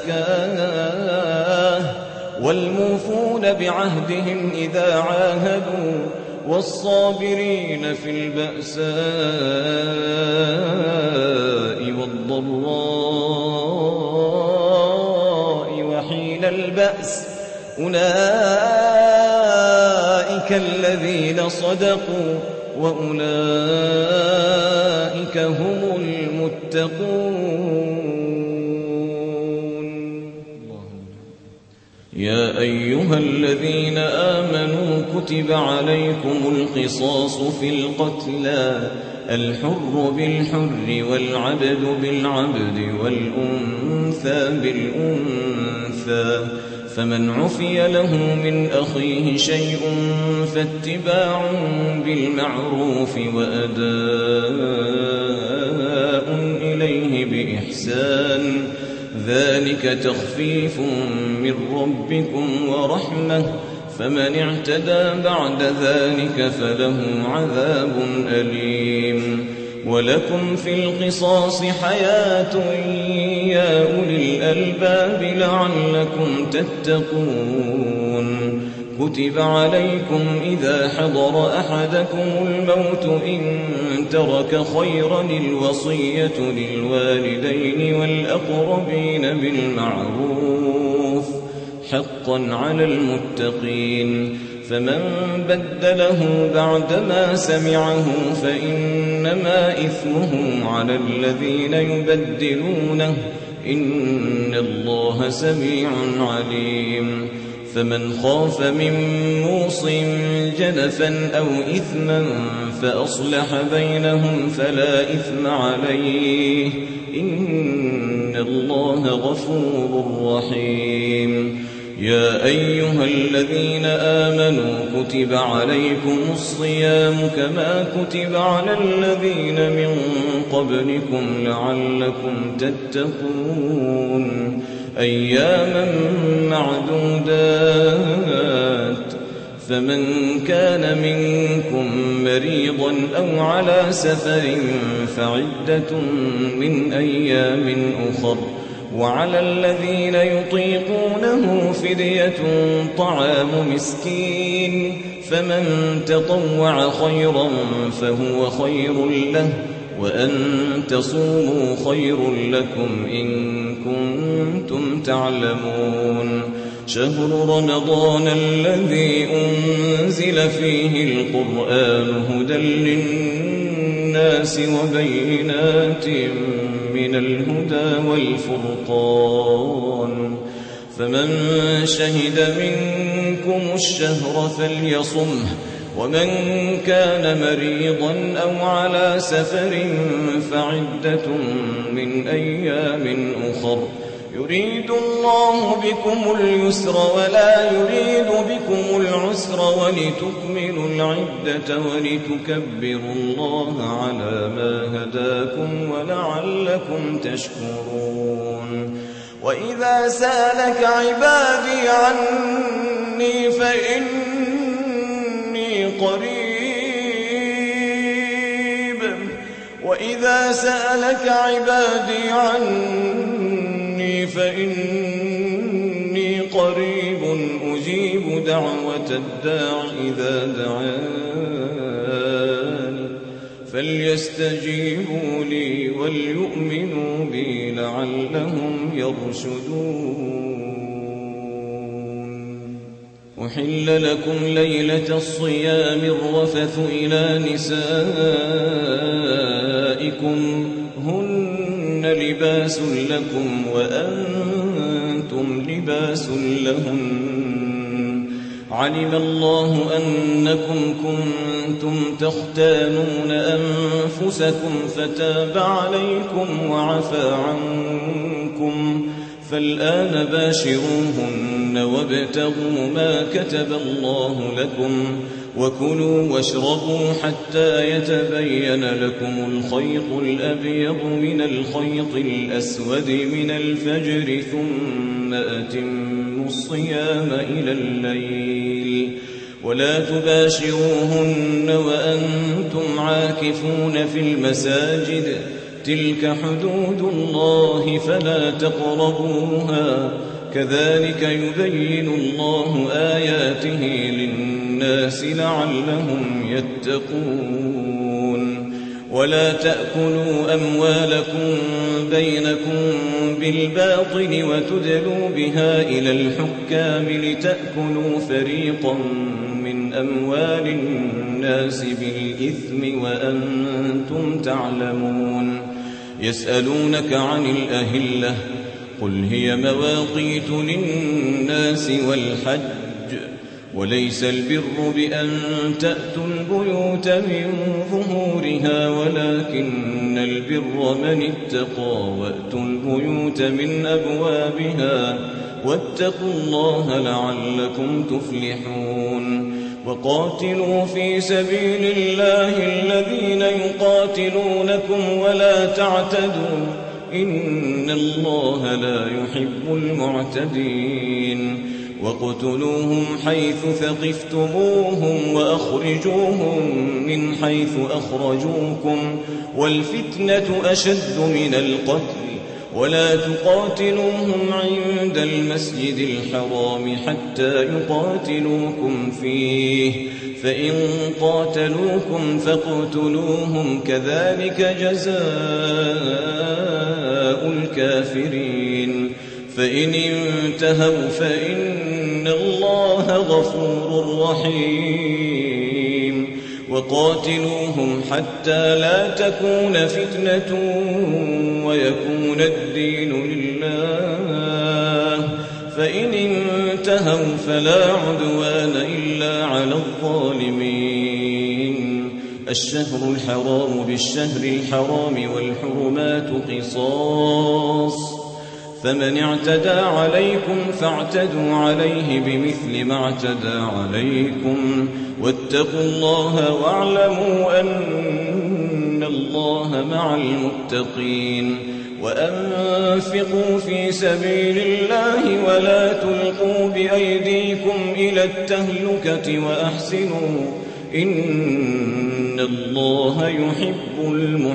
الزكاة والموفون بعهدهم إذا عاهدوا والصابرين في البأساء والضراء وحين البأس أولئك الذين صدقوا وأولئك هم المتقون يا أيها الذين آمنوا كتب عليكم القصاص في القتلى الحر بالحر والعبد بالعبد والأنثى بالأنثى فمن عفي له من أخيه شيء فاتباع بالمعروف وأداء إليه بإحسان ذلك تخفيف من ربكم ورحمة فمن اعتدى بعد ذلك فله عذاب أليم ولكم في القصاص حياة يا أولي الألباب لعلكم تتقون كتب عليكم إذا حضر أحدكم الموت إن ترك خيرا الوصية للوالدين والأقربين بالمعروف حقا على المتقين فمن بدله بعدما سمعه فإنما إثمه على الذين يبدلونه إن الله سميع عليم فمن خاف من موص جنفا أو إثما فأصلح بينهم فلا إثم عليه إن الله غفور رحيم يا أيها الذين آمنوا كتب عليكم الصيام كما كتب على الذين من قبلكم لعلكم تتقون أياما معدودات فمن كان منكم مريضا أو على سفر فعدة من أيام أخر وعلى الذين يطيقونه فدية طعام مسكين فمن تطوع خيرا فهو خير له وأن تصوموا خير لكم إن كنتم تعلمون شهر رمضان الذي أنزل فيه القرآن هدى للناس وبينات من الهدى والفرقان فمن شهد منكم الشهر فليصمه ومن كان مريضا أو على سفر فعدة من أيام أخر يريد الله بكم اليسر ولا يريد بكم العسر ولتكملوا العدة ولتكبروا الله على ما هداكم ولعلكم تشكرون وإذا سألك عبادي عني فإني قريب وإذا سألك عبادي عني فإني قريب أجيب دعوة الداع إذا دعاني فليستجيبوا لي وليؤمنوا بي لعلهم يرشدون أحل لكم ليلة الصيام الرفث إلى نسائكم هن لباس لكم وأنتم لباس لهن علم الله أنكم كنتم تختانون أنفسكم فتاب عليكم وعفى عنكم فالآن باشروهن وابتغوا ما كتب الله لكم وكلوا واشربوا حتى يتبين لكم الخيط الأبيض من الخيط الأسود من الفجر ثم أتموا الصيام إلى الليل ولا تباشروهن وأنتم عاكفون في المساجد تلك حدود الله فلا تقربوها كذلك يبين الله آياته للناس لعلهم يتقون ولا تأكلوا أموالكم بينكم بالباطل وتدلوا بها إلى الحكام لتأكلوا فريقا من أموال الناس بالإثم وأنتم تعلمون يسألونك عن الأهلة قل هي مواقيت للناس والحج وليس البر بأن تأتوا البيوت من ظهورها ولكن البر من اتقى وأتوا البيوت من أبوابها واتقوا الله لعلكم تفلحون وقاتلوا في سبيل الله الذين يقاتلونكم ولا تعتدوا إن الله لا يحب المعتدين واقتلوهم حيث ثقفتموهم وأخرجوهم من حيث أخرجوكم والفتنة أشد من القتل ولا تقاتلوهم عند المسجد الحرام حتى يقاتلوكم فيه فإن قاتلوكم فاقتلوهم كذلك جزاء الكافرين فإن انتهوا فإن الله غفور رحيم وقاتلوهم حتى لا تكون فتنة ويكون الدين لله فإن انتهوا فلا عدوان إلا على الظالمين الشهر الحرام بالشهر الحرام والحرمات قصاص فمن اعتدى عليكم فاعتدوا عليه بمثل ما اعتدى عليكم واتقوا الله واعلموا أن الله مع المتقين وأنفقوا في سبيل الله ولا تلقوا بأيديكم إلى التهلكة وأحسنوا إن الله يحب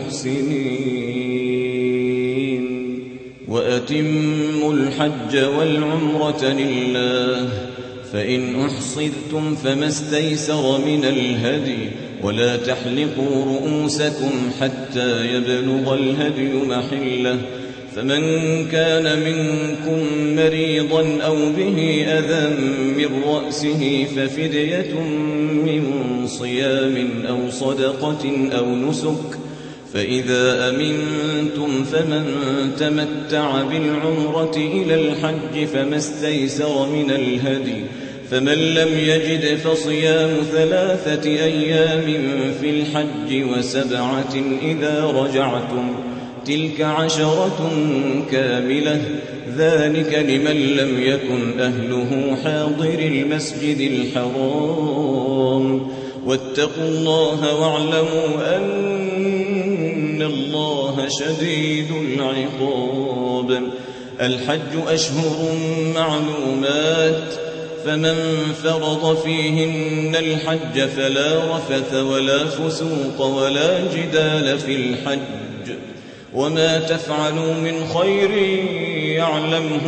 المحسنين وأتموا الحج والعمرة لله فإن أحصرتم فما استيسر من الهدي ولا تحلقوا رؤوسكم حتى يبلغ الهدي محله فمن كان منكم مريضا أو به أذى من رأسه ففدية من صيام أو صدقة أو نسك، فإذا أمنتم فمن تمتع بالعمرة إلى الحج فما استيسر من الهدي، فمن لم يجد فصيام 3 أيام في الحج و7 إذا رجعتم، تلك 10 كاملة، ذلك لمن لم يكن أهله حاضر المسجد الحرام. واتقوا الله واعلموا أن الله شديد العقاب. الحج أشهر معلومات، فمن فرض فيهن الحج فلا رفث ولا فسوق ولا جدال في الحج، وما تفعلوا من خير يعلمه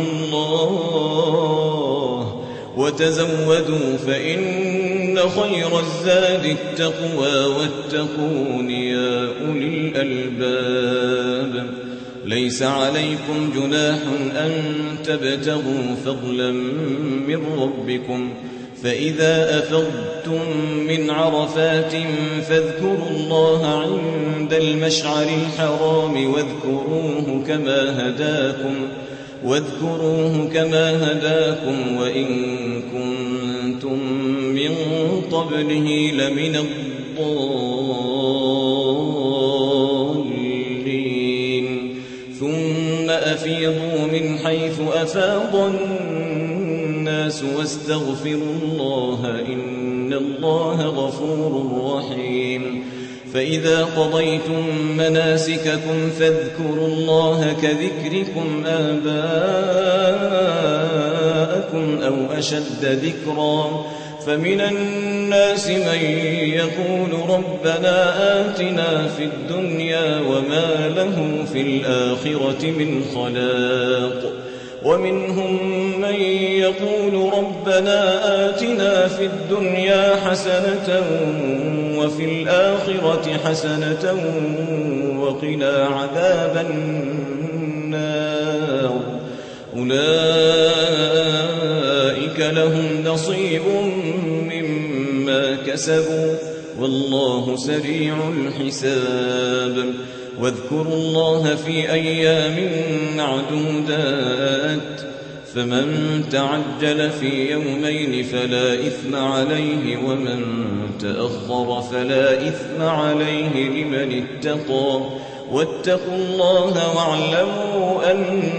الله، وتزودوا فإن خير الزاد التقوى واتقون يا أولي الألباب. ليس عليكم جناح أن تبتغوا فضلا من ربكم، فإذا أفضتم من عرفات فاذكروا الله عند المشعر الحرام واذكروه كما هداكم وإن كنتم من قبله لمن الضالين. ثم أفيضوا من حيث أفاض الناس واستغفروا الله إن الله غفور رحيم. فإذا قضيتم مناسككم فاذكروا الله كذكركم آباءكم أو أشد ذكرا، فمن الناس من يقول ربنا آتنا في الدنيا وما له في الآخرة من خلاق، ومنهم من يقول ربنا آتنا في الدنيا حسنة وفي الآخرة حسنة وقنا عذاب النار. أولئك لهم نصيب مما كسبوا والله سريع الحساب. واذكروا الله في أيام معدودات، فمن تعجل في يومين فلا إثم عليه، ومن تأخر فلا إثم عليه لمن اتقى. واتقوا الله واعلموا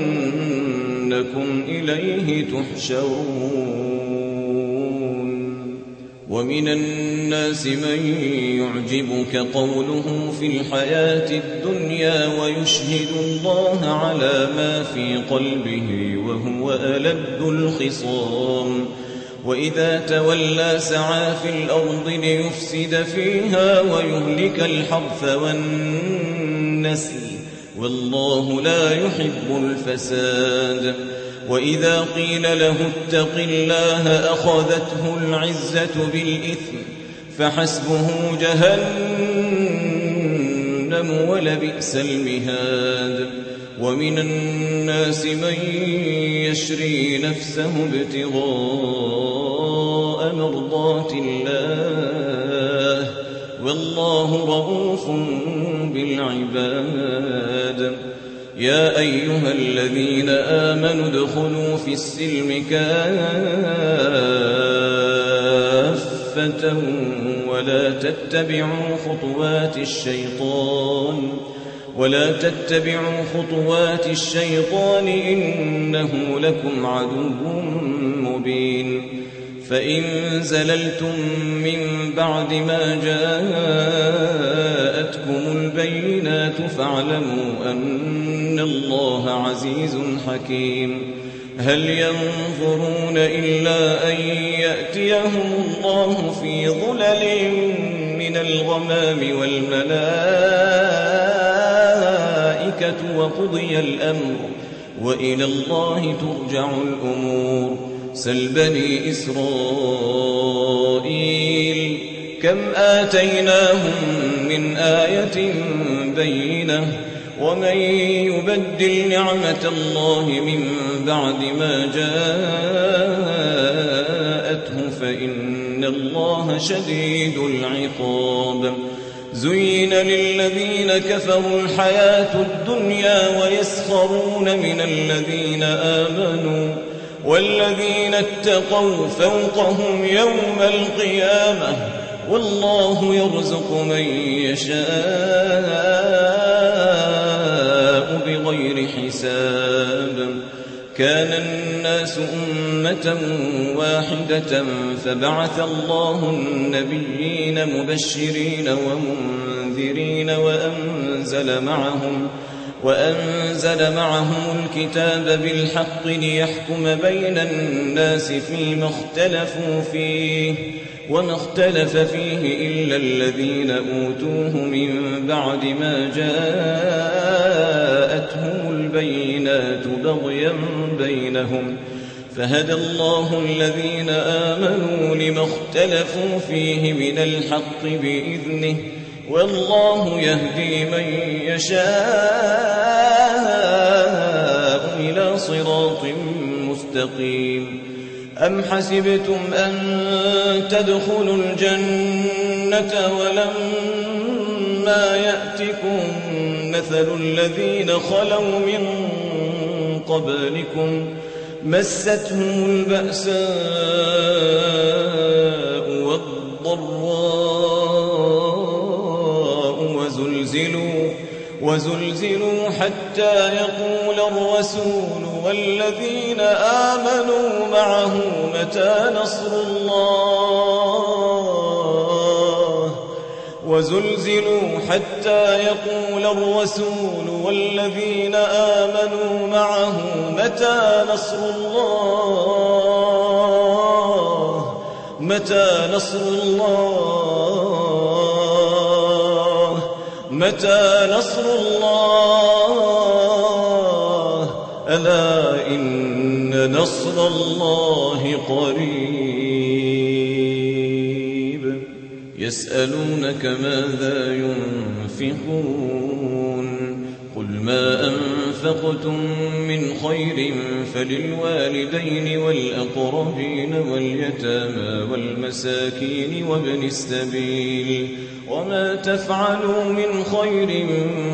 أنكم إليه تحشرون. ومن الناس من يعجبك قوله في الحياة الدنيا ويشهد الله على ما في قلبه وهو ألد الخصام، وإذا تولى سعى في الأرض ليفسد فيها ويهلك الحرث والنسل والله لا يحب الفساد. وإذا قيل له اتق الله أخذته العزة بالإثم فحسبه جهنم ولبئس المهاد. ومن الناس من يشري نفسه ابتغاء مرضات الله والله رؤوف بالعباد. يا أيها الذين آمنوا ادخلوا في السلم كافة ولا تتبعوا خطوات الشيطان إنه لكم عدو مبين. فإن زللتم من بعد ما جاءتكم البينات فاعلموا أن الله عزيز حكيم. هل ينظرون إلا أن يأتيهم الله في ظلل من الغمام والملائكة وقضي الأمر وإلى الله ترجع الأمور. سل بني إسرائيل كم آتيناهم من آية بينة ومن يبدل نعمة الله من بعد ما جاءته فإن الله شديد العقاب زين للذين كفروا الحياة الدنيا ويسخرون من الذين آمنوا والذين اتقوا فوقهم يوم القيامة والله يرزق من يشاء بغير حساب كان الناس أمة واحدة فبعث الله النبيين مبشرين ومنذرين وأنزل معهم الكتاب بالحق ليحكم بين الناس فيما اختلفوا فيه وما اختلف فيه إلا الذين أوتوه من بعد ما جاءتهم البينات بغيا بينهم فهدى الله الذين آمنوا لما اختلفوا فيه من الحق بإذنه والله يهدي من يشاء إلى صراط مستقيم أم حسبتم أن تدخلوا الجنة ولما يأتكم مثل الذين خلوا من قبلكم مستهم البأساء والضراء وزلزلوا حتى يقول الرسول والذين آمنوا معه متى نصر الله وزلزلوا حتى يقول الرسول والذين آمنوا معه متى نصر الله ألا إن نصر الله قريب يسألونك ماذا ينفقون قل ما أنفقتم من خير فللوالدين والأقربين واليتامى والمساكين وابن السبيل وما تفعلوا من خير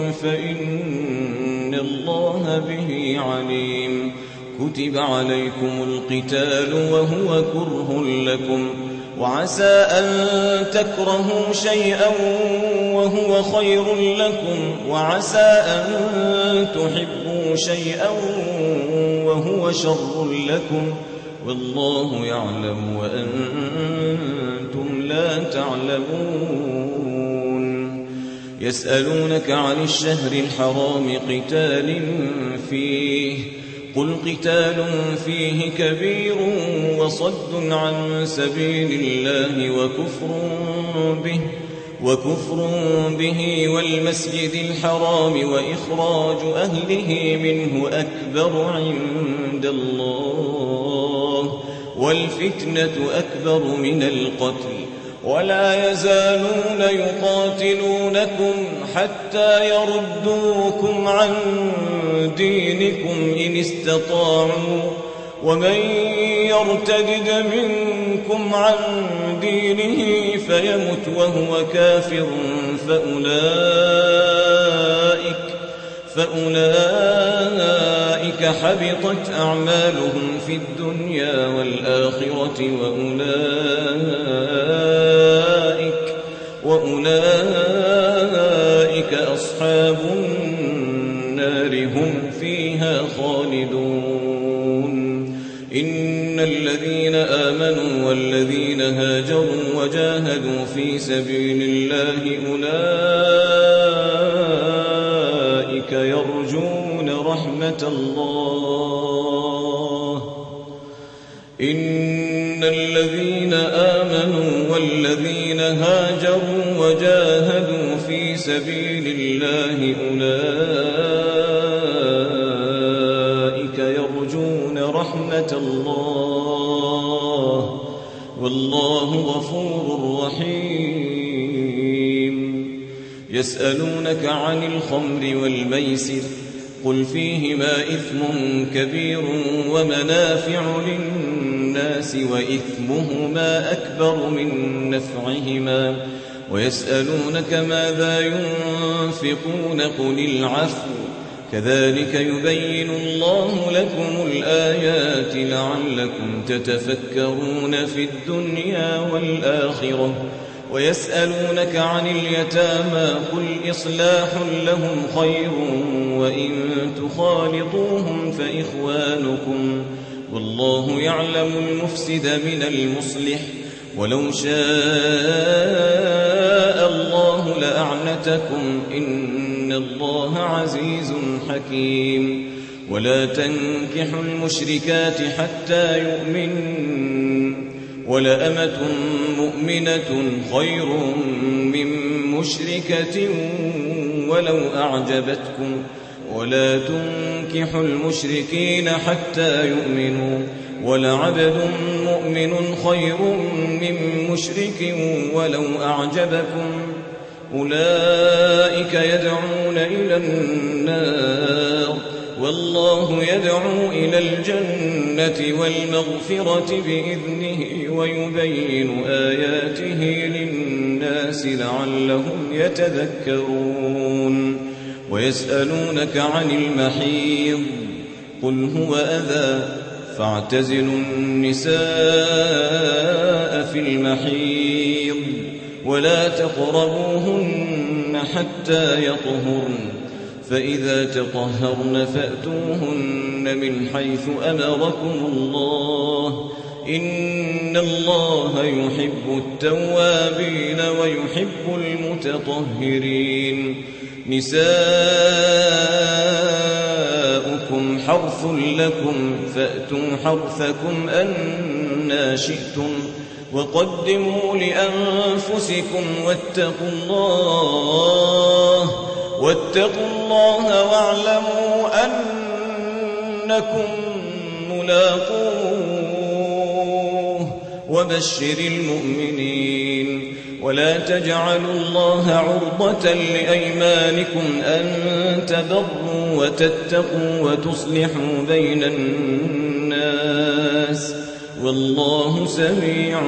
فإن الله به عليم كتب عليكم القتال وهو كره لكم وعسى أن تكرهوا شيئا وهو خير لكم وعسى أن تحبوا شيئا وهو شر لكم والله يعلم وأنتم لا تعلمون يسألونك عن الشهر الحرام قتال فيه قل قتال فيه كبير وصد عن سبيل الله وكفر به والمسجد الحرام وإخراج أهله منه أكبر عند الله والفتنة أكبر من القتل ولا يزالون يقاتلونكم حتى يردوكم عن دينكم إن استطاعوا ومن يرتد منكم عن دينه فيمت وهو كافر فأولئك حبطت أعمالهم في الدنيا والآخرة وأولئك أصحاب النار هم فيها خالدون إن الذين آمنوا والذين هاجروا وجاهدوا في سبيل الله أولئك يرجون رحمة الله إن الذين آمنوا والذين هاجروا وجاهدوا في سبيل الله أولئك يرجون رحمة الله والله غفور رحيم يسألونك عن الخمر والميسر قل فيهما إثم كبير ومنافع للناس وإثمهما أكبر من نفعهما ويسألونك ماذا ينفقون قل العفو كذلك يبين الله لكم الآيات لعلكم تتفكرون في الدنيا والآخرة ويسألونك عن اليتامى قل إصلاح لهم خير وإن تخالطوهم فإخوانكم والله يعلم المفسد من المصلح ولو شاء الله لأعنتكم إن الله عزيز حكيم ولا تنكحوا المشركات حتى يؤمنوا ولأمة مؤمنة خير من مشركة ولو أعجبتكم ولا تنكحوا المشركين حتى يؤمنوا ولعبد مؤمن خير من مشرك ولو أعجبكم أولئك يدعون إلى النار والله يدعو إلى الجنة والمغفرة بإذنه ويبين آياته للناس لعلهم يتذكرون ويسألونك عن المحيض قل هو أذى فاعتزلوا النساء في المحيض ولا تقربوهن حتى يطهرن فإذا تطهرن فأتوهن من حيث أمركم الله إن الله يحب التوابين ويحب المتطهرين نساؤكم حرث لكم فأتوا حرثكم أنى شئتم وقدموا لأنفسكم واتقوا الله واعلموا أنكم ملاقوه وبشر المؤمنين ولا تجعلوا الله عرضة لأيمانكم أن تبروا وتتقوا وتصلحوا بين الناس والله سميع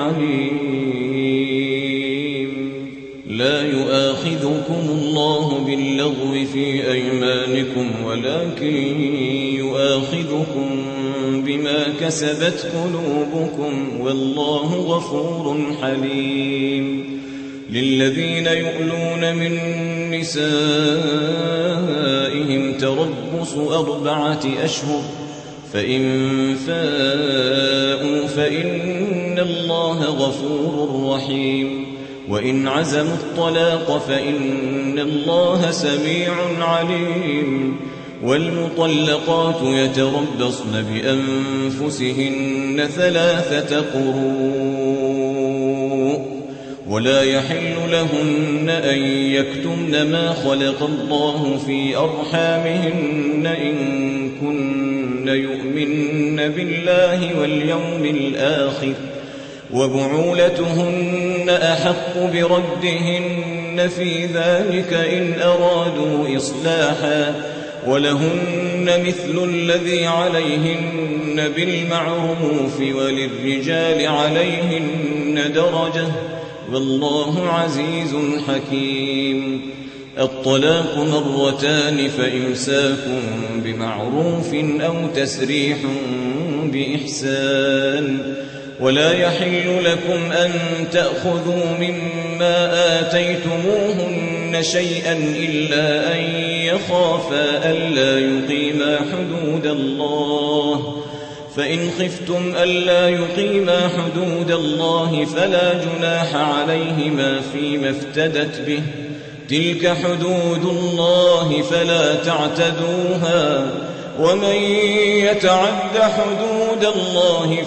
عليم لا يؤاخذكم الله باللغو في أيمانكم ولكن يؤاخذكم بما كسبت قلوبكم والله غفور حليم للذين يؤلون من نسائهم تربص 4 أشهر فإن فاءوا فإن الله غفور رحيم وإن عزموا الطلاق فإن الله سميع عليم والمطلقات يتربصن بأنفسهن 3 قروء ولا يحل لهن أن يكتمن ما خلق الله في أرحامهن إن كن يؤمن بالله واليوم الآخر وبعولتهن أحق بردهن في ذلك إن أرادوا إصلاحا ولهن مثل الذي عليهن بالمعروف وللرجال عليهن درجة والله عزيز حكيم الطلاق 2 فإمساك بمعروف أو تسريح بإحسان ولا يحل لكم أن تأخذوا مما آتيتموهن شيئا إلا أن يخافا ألا يقيما حدود الله فإن خفتم ألا يقيما حدود الله فلا جناح عليهما فيما افتدت به تلك حدود الله فلا تعتدوها ومن يتعد حدود الله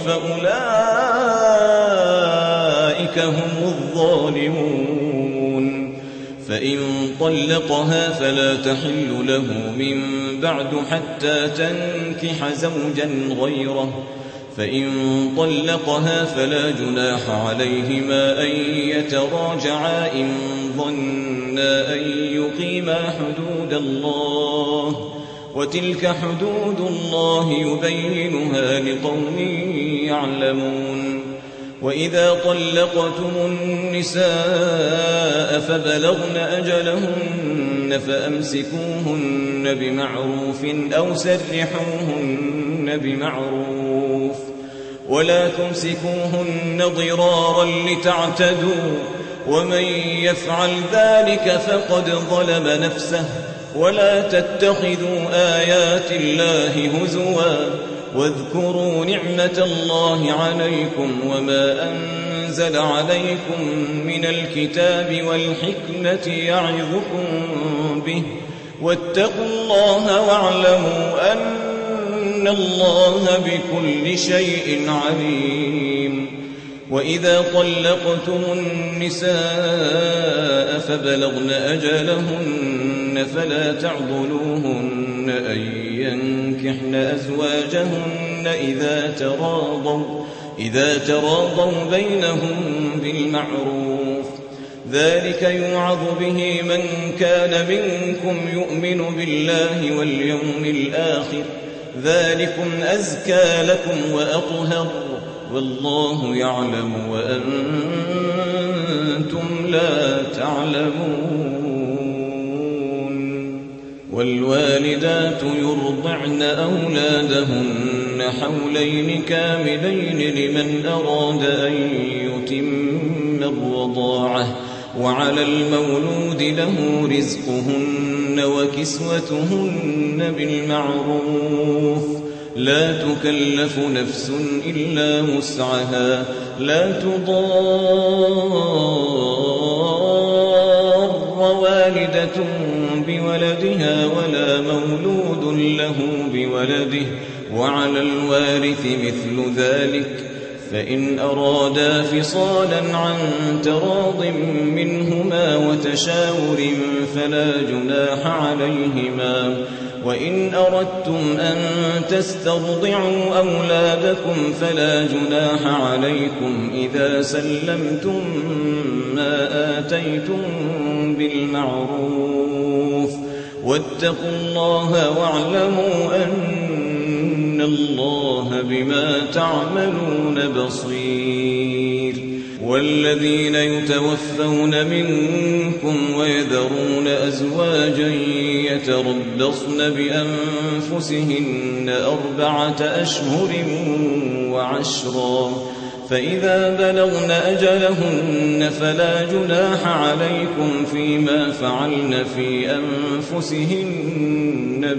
فأولئك هم الظالمون فإن طلقها فلا تحل له من بعد حتى تنكح زوجا غيره فإن طلقها فلا جناح عليهما أن يتراجعا إن ظن أمرنا أن يقيما حدود الله وتلك حدود الله يبينها لقوم يعلمون وإذا طلقتم النساء فبلغن أجلهن فأمسكوهن بمعروف أو سرحوهن بمعروف ولا تمسكوهن ضرارا لتعتدوا ومن يفعل ذلك فقد ظلم نفسه ولا تتخذوا آيات الله هزوا واذكروا نعمة الله عليكم وما أنزل عليكم من الكتاب والحكمة يعظكم به واتقوا الله واعلموا أن الله بكل شيء عليم وإذا طلقتم النساء فبلغن أجلهن فلا تعضلوهن أن ينكحن أزواجهن إذا تراضوا بينهم بالمعروف ذلك يوعظ به من كان منكم يؤمن بالله واليوم الآخر ذلكم أزكى لكم وأطهر والله يعلم وأنتم لا تعلمون والوالدات يرضعن أولادهن حولين كاملين لمن أراد أن يتم الرضاعة وعلى المولود له رزقهن وكسوتهن بالمعروف لا تكلف نفس إلا وسعها لا تضار والدة بولدها ولا مولود له بولده وعلى الوارث مثل ذلك فإن أرادا فصالا عن تراض منهما وتشاور فلا جناح عليهما وإن أردتم أن تسترضعوا أولادكم فلا جناح عليكم إذا سلمتم ما آتيتم بالمعروف واتقوا الله واعلموا أن الله بما تعملون بصير والذين يتوفون منكم ويذرون أزواجا يتربصن بأنفسهن 4 أشهر و10 فإذا بلغن أجلهن فلا جناح عليكم فيما فعلن في أنفسهن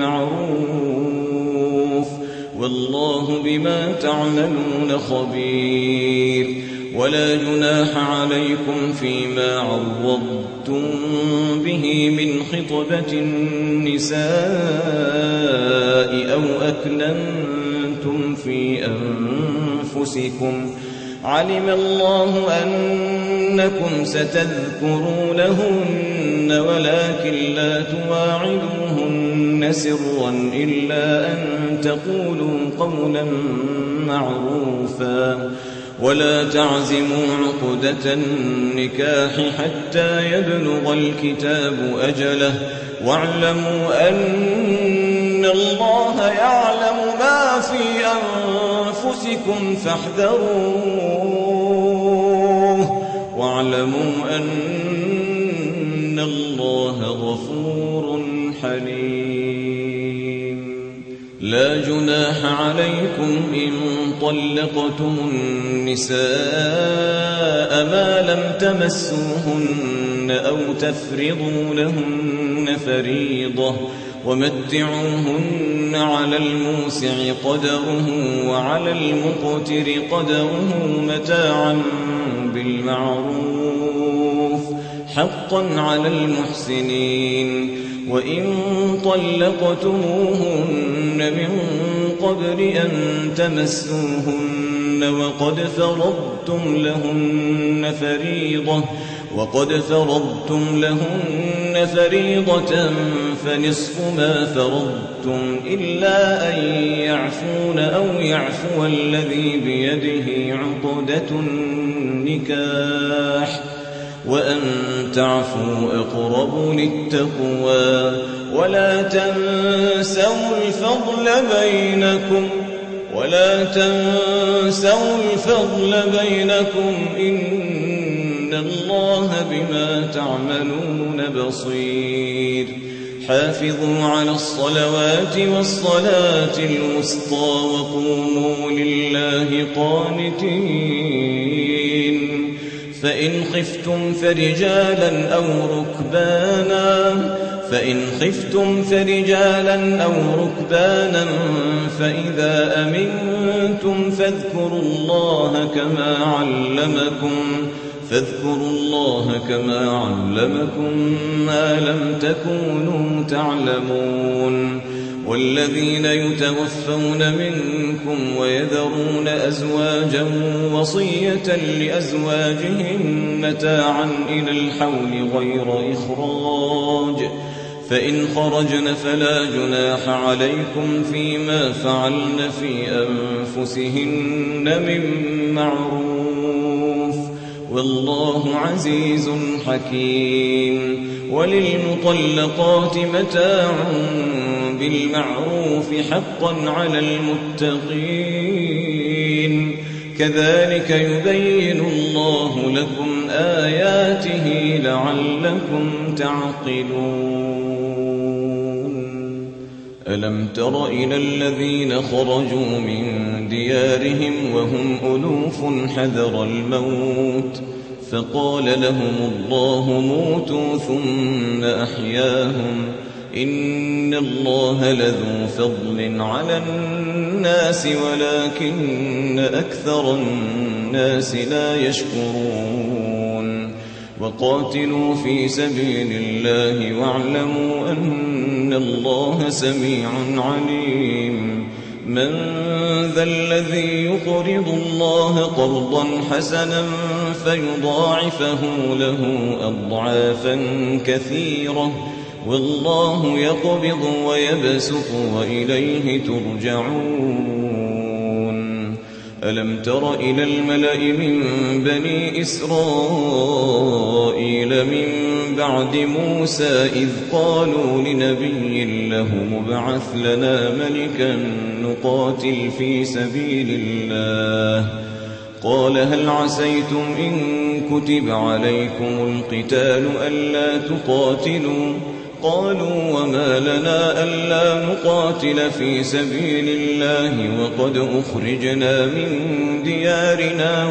بالمعروف والله بما تعملون خبير ولا جناح عليكم فيما عرضتم به من خطبة النساء أو أكننتم في أنفسكم علم الله أنكم ستذكرونهن ولكن لا تواعدوهن سرا إلا أن تقولوا قولا معروفا ولا تعزموا عقدة النكاح حتى يبلغ الكتاب أجله واعلموا أن الله يعلم ما في أنفسكم فاحذروه واعلموا أن الله غفور حليم لا جناح عليكم إن طلقتم النساء ما لم تمسوهن أو تفرضوا لهن فريضة ومتعوهن على الموسع قدره وعلى المقتر قدره متاعا بالمعروف حقا على المحسنين وإن طلقتموهن من قبل أن تمسوهن وقد فرضتم لهن فريضة فنصف ما فرضتم إلا أن يعفون أو يعفو الذي بيده عقدة النكاح وأن تعفوا أقرب للتقوى ولا تنسوا الفضل بينكم إن الله بما تعملون بصير حافظوا على الصلوات والصلاة الوسطى وقوموا لله قانتين فإن خفتم فرجالا أو ركبانا فإذا أمنتم فاذكروا الله كما علمكم ما لم تكونوا تعلمون والذين يتوفون منكم ويذرون أزواجا وصية لأزواجهم متاعا إلى الحول غير إخراج فإن خرجن فلا جناح عليكم فيما فعلن في أنفسهن من معروف والله عزيز حكيم وللمطلقات متاع بالمعروف حقا على المتقين كذلك يبين الله لكم آياته لعلكم تعقلون ألم تر إلى الذين خرجوا من ديارهم وهم ألوف حذر الموت فقال لهم الله موتوا ثم أحياهم إن الله لذو فضل على الناس ولكن أكثر الناس لا يشكرون وقاتلوا في سبيل الله واعلموا أن الله سميع عليم من ذا الذي يقرض الله قرضا حسنا فيضاعفه له أضعافا كثيرة والله يقبض ويبسط وإليه ترجعون ألم تر إلى الملأ من بني إسرائيل من بعد موسى إذ قالوا لنبي له مبعث لنا ملكا نقاتل في سبيل الله قال هل عسيتم إن كتب عليكم القتال ألا تقاتلوا قالوا وما لنا ألا نقاتل في سبيل الله وقد أخرجنا من ديارنا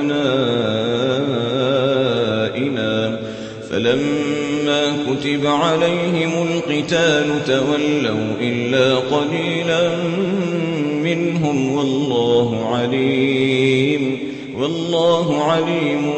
وأبنائنا فلما كتب عليهم القتال تولوا إلا قليلا منهم والله عليم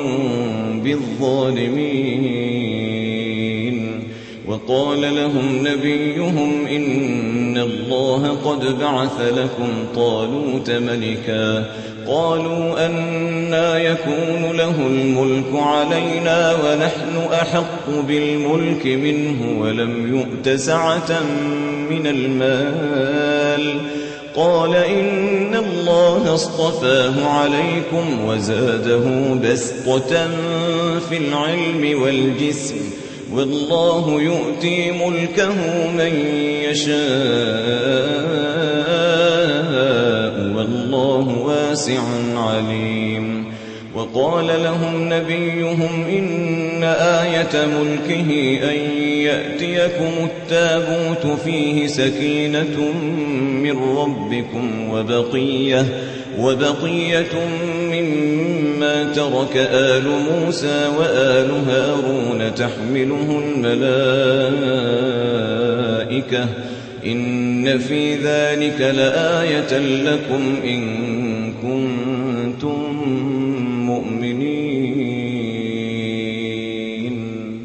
بالظالمين وقال لهم نبيهم إن الله قد بعث لكم طالوت ملكا قالوا أنى يكون له الملك علينا ونحن أحق بالملك منه ولم يؤت سعة من المال قال إن الله اصطفاه عليكم وزاده بسطة في العلم والجسم والله يؤتي ملكه من يشاء والله واسع عليم وقال لهم نبيهم إن آية ملكه أن يأتيكم التابوت فيه سكينة من ربكم وبقية مما ترك آل موسى وآل هارون تحمله الملائكة إن في ذلك لآية لكم إن كنتم مؤمنين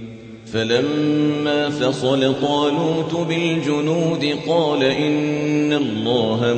فلما فصل طالوت بالجنود قال إن الله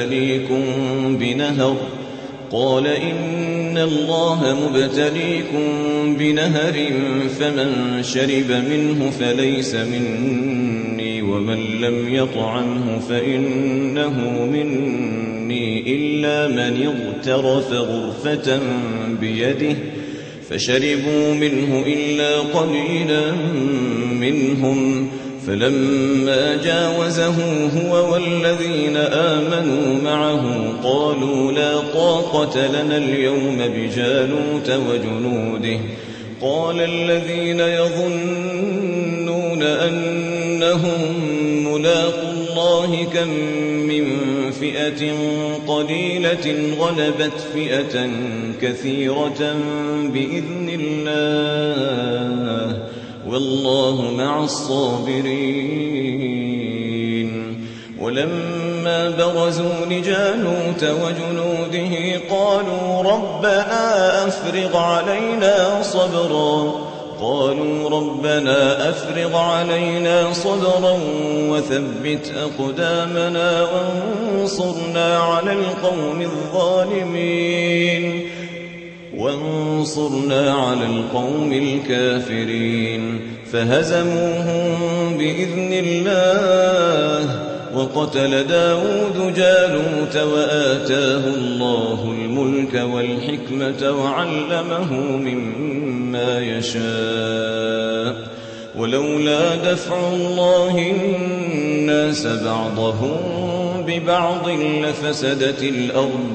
مبتليكم بنهر فمن شرب منه فليس مني ومن لم يطعمه فإنه مني إلا من اغترف غرفة بيده فشربوا منه إلا قليلا منهم. فلما جاوزه هو والذين آمنوا معه قالوا لا طاقة لنا اليوم بجالوت وجنوده. قال الذين يظنون أنهم ملاقو الله كم من فئة قليلة غلبت فئة كثيرة بإذن الله والله مع الصابرين. ولما برزوا لجالوت وجنوده قالوا ربنا أفرغ علينا صبرا وثبت أقدامنا وانصرنا على القوم الكافرين. فهزموهم بإذن الله وقتل داود جالوت وآتاه الله الملك والحكمة وعلمه مما يشاء. ولولا دفع الله الناس بعضهم ببعض لفسدت الأرض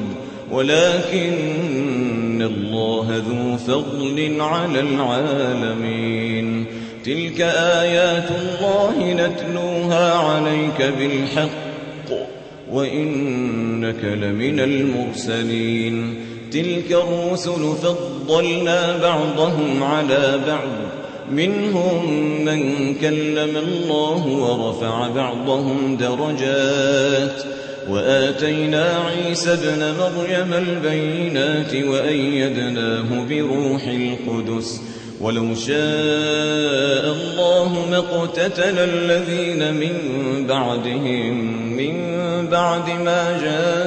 ولكن الله ذو فضل على العالمين. تلك آيات الله نتلوها عليك بالحق وإنك لمن المرسلين. تلك الرسل فضلنا بعضهم على بعض منهم من كلم الله ورفع بعضهم درجات وآتينا عيسى ابن مريم البينات وأيدناه بروح القدس. ولو شاء الله ما اقتتل الذين من بعدهم من بعد ما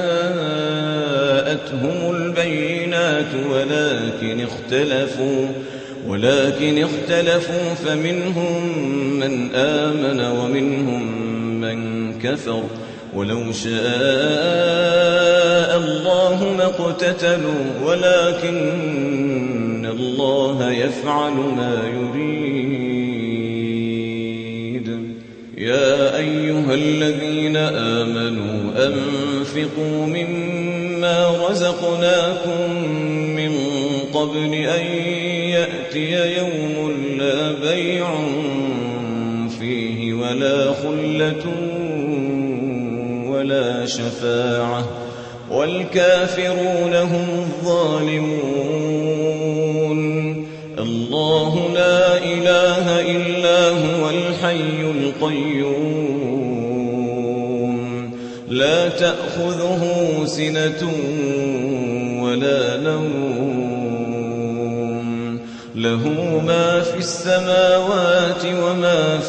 جاءتهم البينات ولكن اختلفوا فمنهم من آمن ومنهم من كفر. ولو شاء الله ما اقتتلوا ولكن الله يفعل ما يريد. يا أيها الذين آمنوا أنفقوا مما رزقناكم من قبل أن يأتي يوم لا بيع فيه ولا خلة ولا شفاعة والكافرون هم الظالمون. الله لا إله إلا هو الحي القيوم لا تأخذه سنة ولا نوم له ما في السماوات وما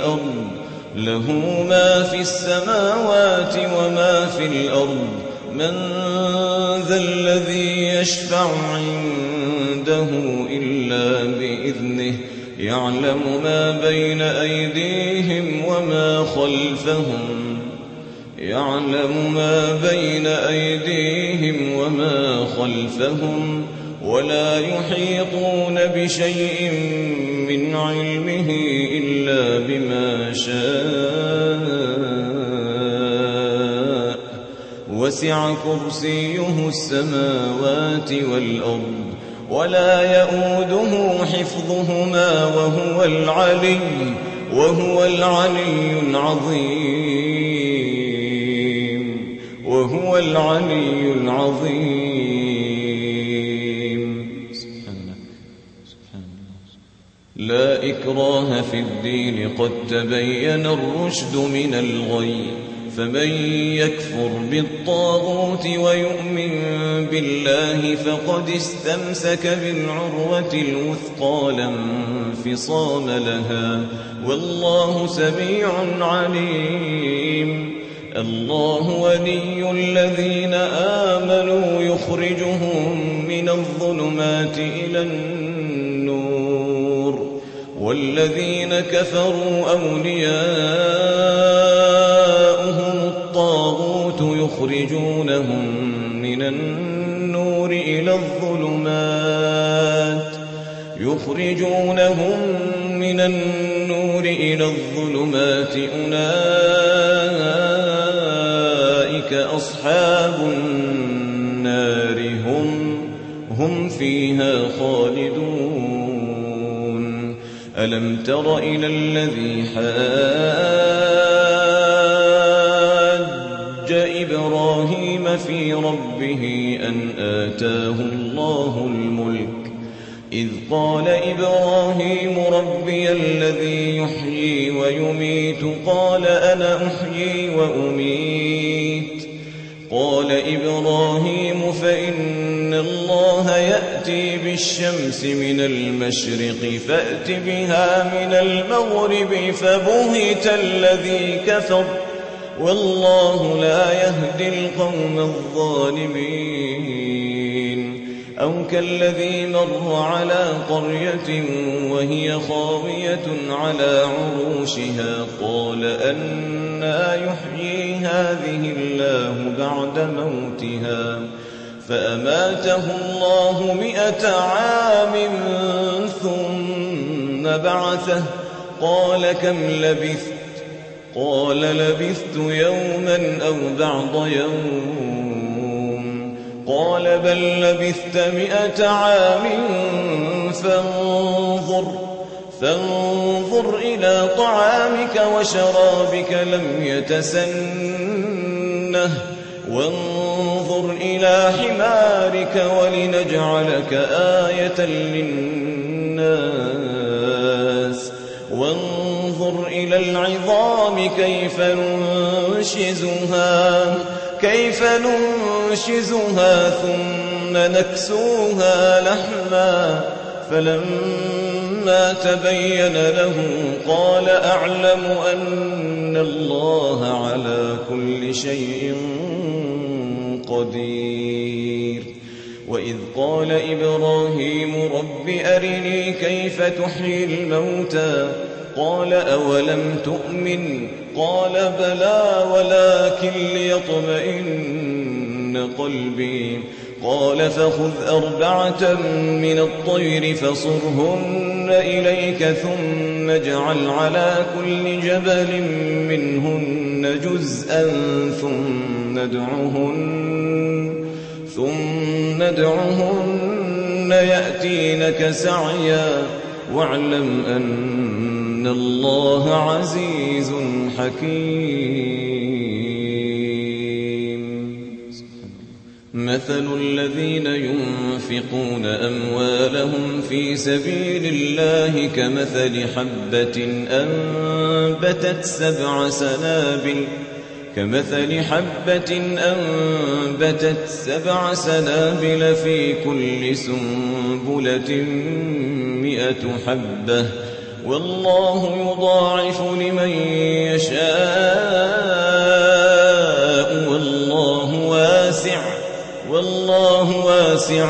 في الأرض من ذا الذي يشفع عنده إلا بإذنه يعلم ما بين أيديهم وما خلفهم ولا يحيطون بشيء من علمه إلا بما شاء وسع كرسيه السماوات والأرض ولا يؤوده حفظهما وهو العلي العظيم. لا إكراه في الدين قد تبين الرشد من الغي فمن يكفر بالطاغوت ويؤمن بالله فقد استمسك بالعروة الوثقى لا انفصام لها والله سميع عليم. الله ولي الذين آمنوا يخرجهم من الظلمات إلى النور والذين كفروا أولياؤهم الطاغوت يخرجونهم من النور إلى الظلمات يخرجونهم من النور إلى الظلمات أولئك أصحاب النار هم فيها خالدون ألم تر إلى الذي حاج إبراهيم في ربه أن آتاه الله الملك إذ قال إبراهيم ربي الذي يحيي ويميت قال أنا أحيي وأميت قال إبراهيم فإن الله يأتي بالشمس من المشرق فأت بها من المغرب فبهت الذي كفر والله لا يهدي القوم الظالمين أو كالذي مر على قرية وهي خاوية على عروشها قال أنى يحيي هذه الله بعد موتها فأماته الله 100 عام ثم بعثه قال كم لبثت قال لبثت يوما أو بعض يوم قال بل لبثت 100 عام فانظر إلى طعامك وشرابك لم يتسنه وانظر إلى حمارك ولنجعلك آية للناس وانظر إلى العظام كيف ننشزها ثم نكسوها لحما فلما تبين له قال أعلم أن الله على كل شيء قدير وإذ قال إبراهيم رب أرني كيف تحيي الموتى قال أولم تؤمن قال بلى ولكن ليطمئن قلبي قال فخذ 4 من الطير فصرهن إليك ثم اجعل على كل جبل منهن جزءا ثم ادعهن يأتينك سعيا واعلم أن الله عزيز حكيم مثل الذين ينفقون أموالهم في سبيل الله كمثل حبة أنبتت 7 سنابل في كل سنبلة 100 حبة والله يضاعف لمن يشاء والله واسع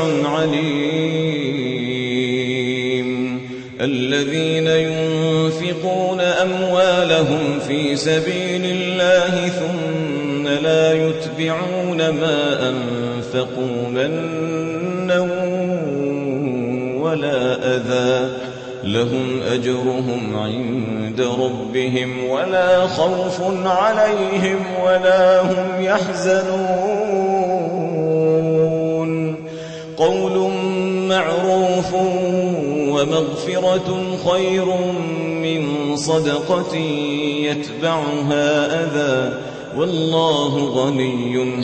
عليم الذين ينفقون أموالهم في سبيل الله ثم لا يتبعون ما أنفقوا منا ولا أذى لهم أجرهم عند ربهم ولا خوف عليهم ولا هم يحزنون قول معروف ومغفرة خير من صدقة يتبعها أذى والله غني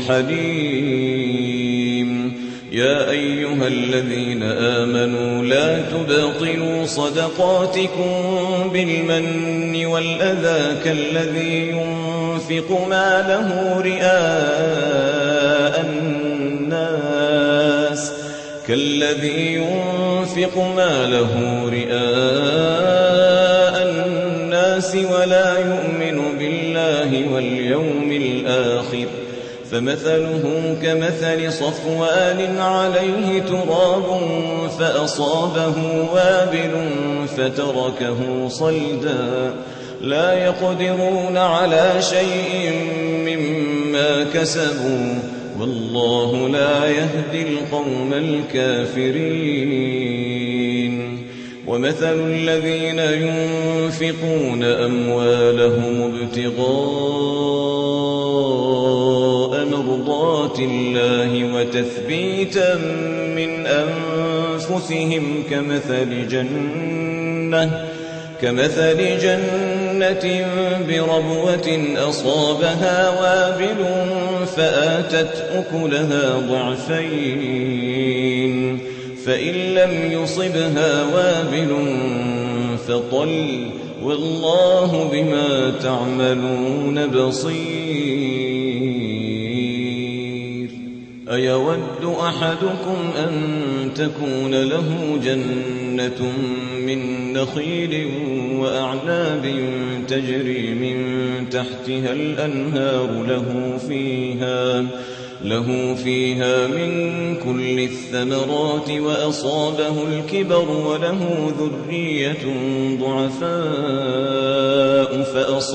حليم يا أيها الذين آمنوا لا تبطلوا صدقاتكم بالمن والأذى كالذي ينفق ماله رئاء الناس ولا يؤمن بالله واليوم الآخر فمثله كمثل صفوان عليه تراب فأصابه وابل فتركه صلدا لا يقدرون على شيء مما كسبوا والله لا يهدي القوم الكافرين ومثل الذين ينفقون أموالهم ابتغاء مرضات الله وتثبيتا من أنفسهم كمثل جنة بربوة أصابها وابل فآتت أكلها ضعفين فإن لم يصبها وابل فطل والله بما تعملون بصير. أيود أحدكم أن تكون له جنة من نخيل وأعناب تجري من تحتها الأنهار له فيها من كل الثمرات وأصابه الكبر وله ذرية ضعفاء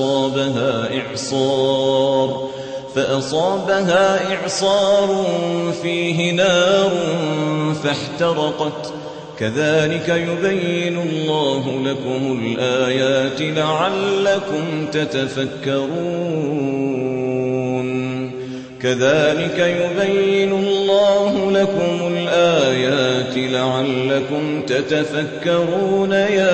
فأصابها إعصار فيه نار فاحترقت كذلك يبين الله لكم الآيات لعلكم تتفكرون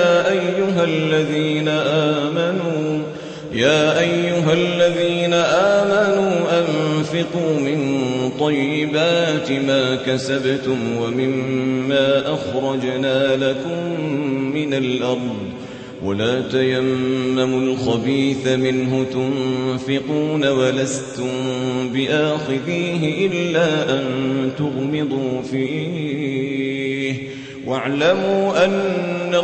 يا أيها الذين آمنوا أنفقوا من طيبات ما كسبتم ومما أخرجنا لكم من الأرض ولا تيمموا الخبيث منه تنفقون ولستم بآخذيه إلا أن تغمضوا فيه واعلموا أن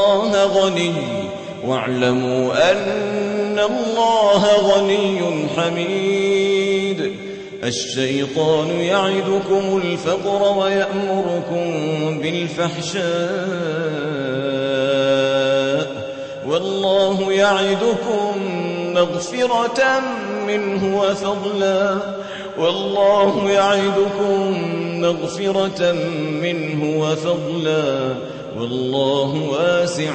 الله غني حميد. الشيطان يعدكم الفقر ويأمركم بالفحشاء والله يعدكم مغفرة منه وفضلا والله واسع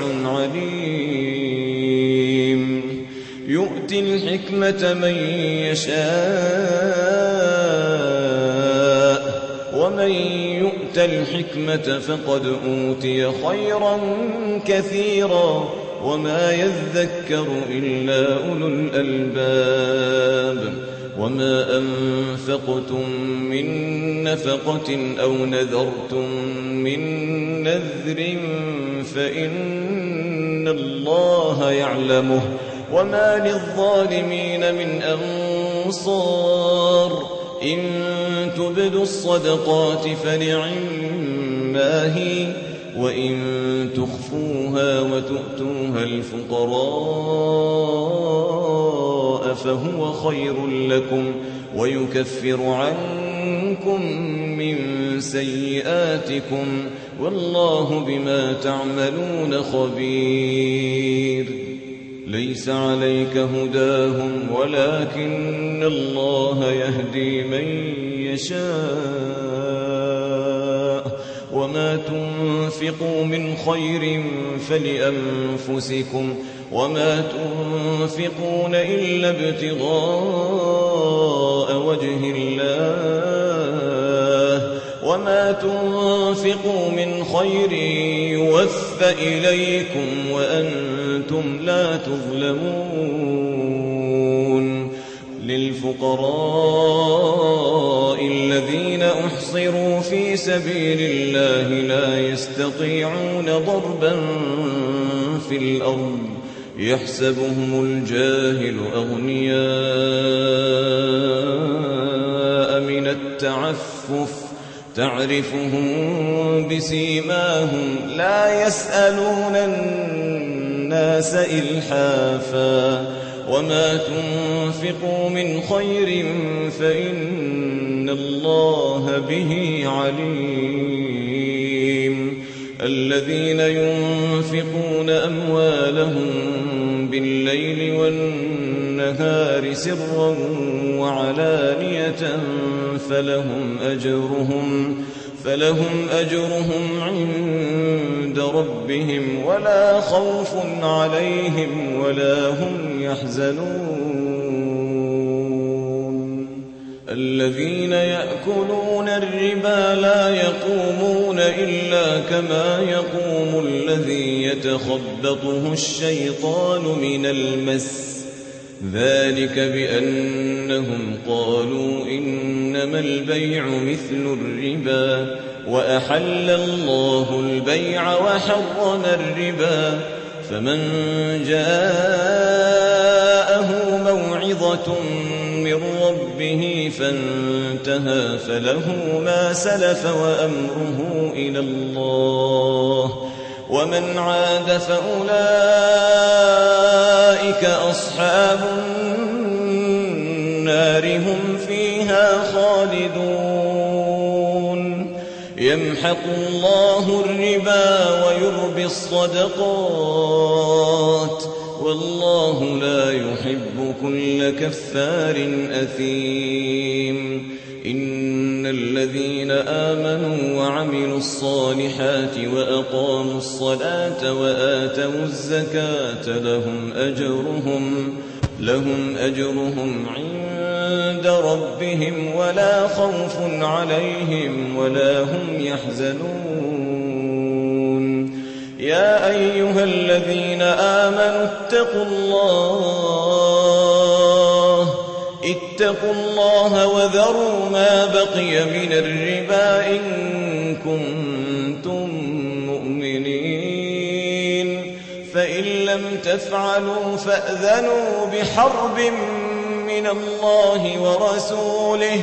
عليم. يؤتي الحكمة من يشاء ومن يؤت الحكمة فقد أوتي خيرا كثيرا وما يذكر إلا أولو الألباب. وما أنفقتم من نفقة أو نذرتم من نذر فإن الله يعلمه وما للظالمين من أنصار. إن تبدوا الصدقات فنعما هي وإن تخفوها وتؤتوها الفقراء فهو خير لكم ويكفر عنكم من سيئاتكم والله بما تعملون خبير. ليس عليك هداهم ولكن الله يهدي من يشاء وما تنفقوا من خير فلأنفسكم وما تنفقون إلا ابتغاء وجه الله وما تنفقوا من خير يوفى إليكم وأنتم لا تظلمون. للفقراء الذين أحصروا في سبيل الله لا يستطيعون ضربا في الأرض يحسبهم الجاهل أغنياء من التعفف تعرفهم بسيماهم لا يسألون الناس إلحافا وما تنفقوا من خير فإن الله به عليم. الذين ينفقون أموالهم بالليل والنهار فلهم أجرهم عند ربهم ولا خوف عليهم ولا هم يحزنون الذين يأكلون الربا لا يقومون إلا كما يقوم الذي يتخبطه الشيطان من المس ذلك بأنهم قالوا إنما البيع مثل الربا وأحل الله البيع وحرم الربا فمن جاءه موعظة من ربه فانتهى فله ما سلف وأمره إلى الله ومن عاد فأولئك أصحاب النار هم فيها خالدون يمحق الله الربا ويربي الصدقات والله لا يحب كل كفار أثيم إن الذين آمنوا وعملوا الصالحات وأقاموا الصلاة وآتوا الزكاة لهم أجرهم عند ربهم ولا خوف عليهم ولا هم يحزنون يا أيها الذين آمنوا اتقوا الله وذروا ما بقي من الربا إن كنتم مؤمنين فإن لم تفعلوا فأذنوا بحرب من الله ورسوله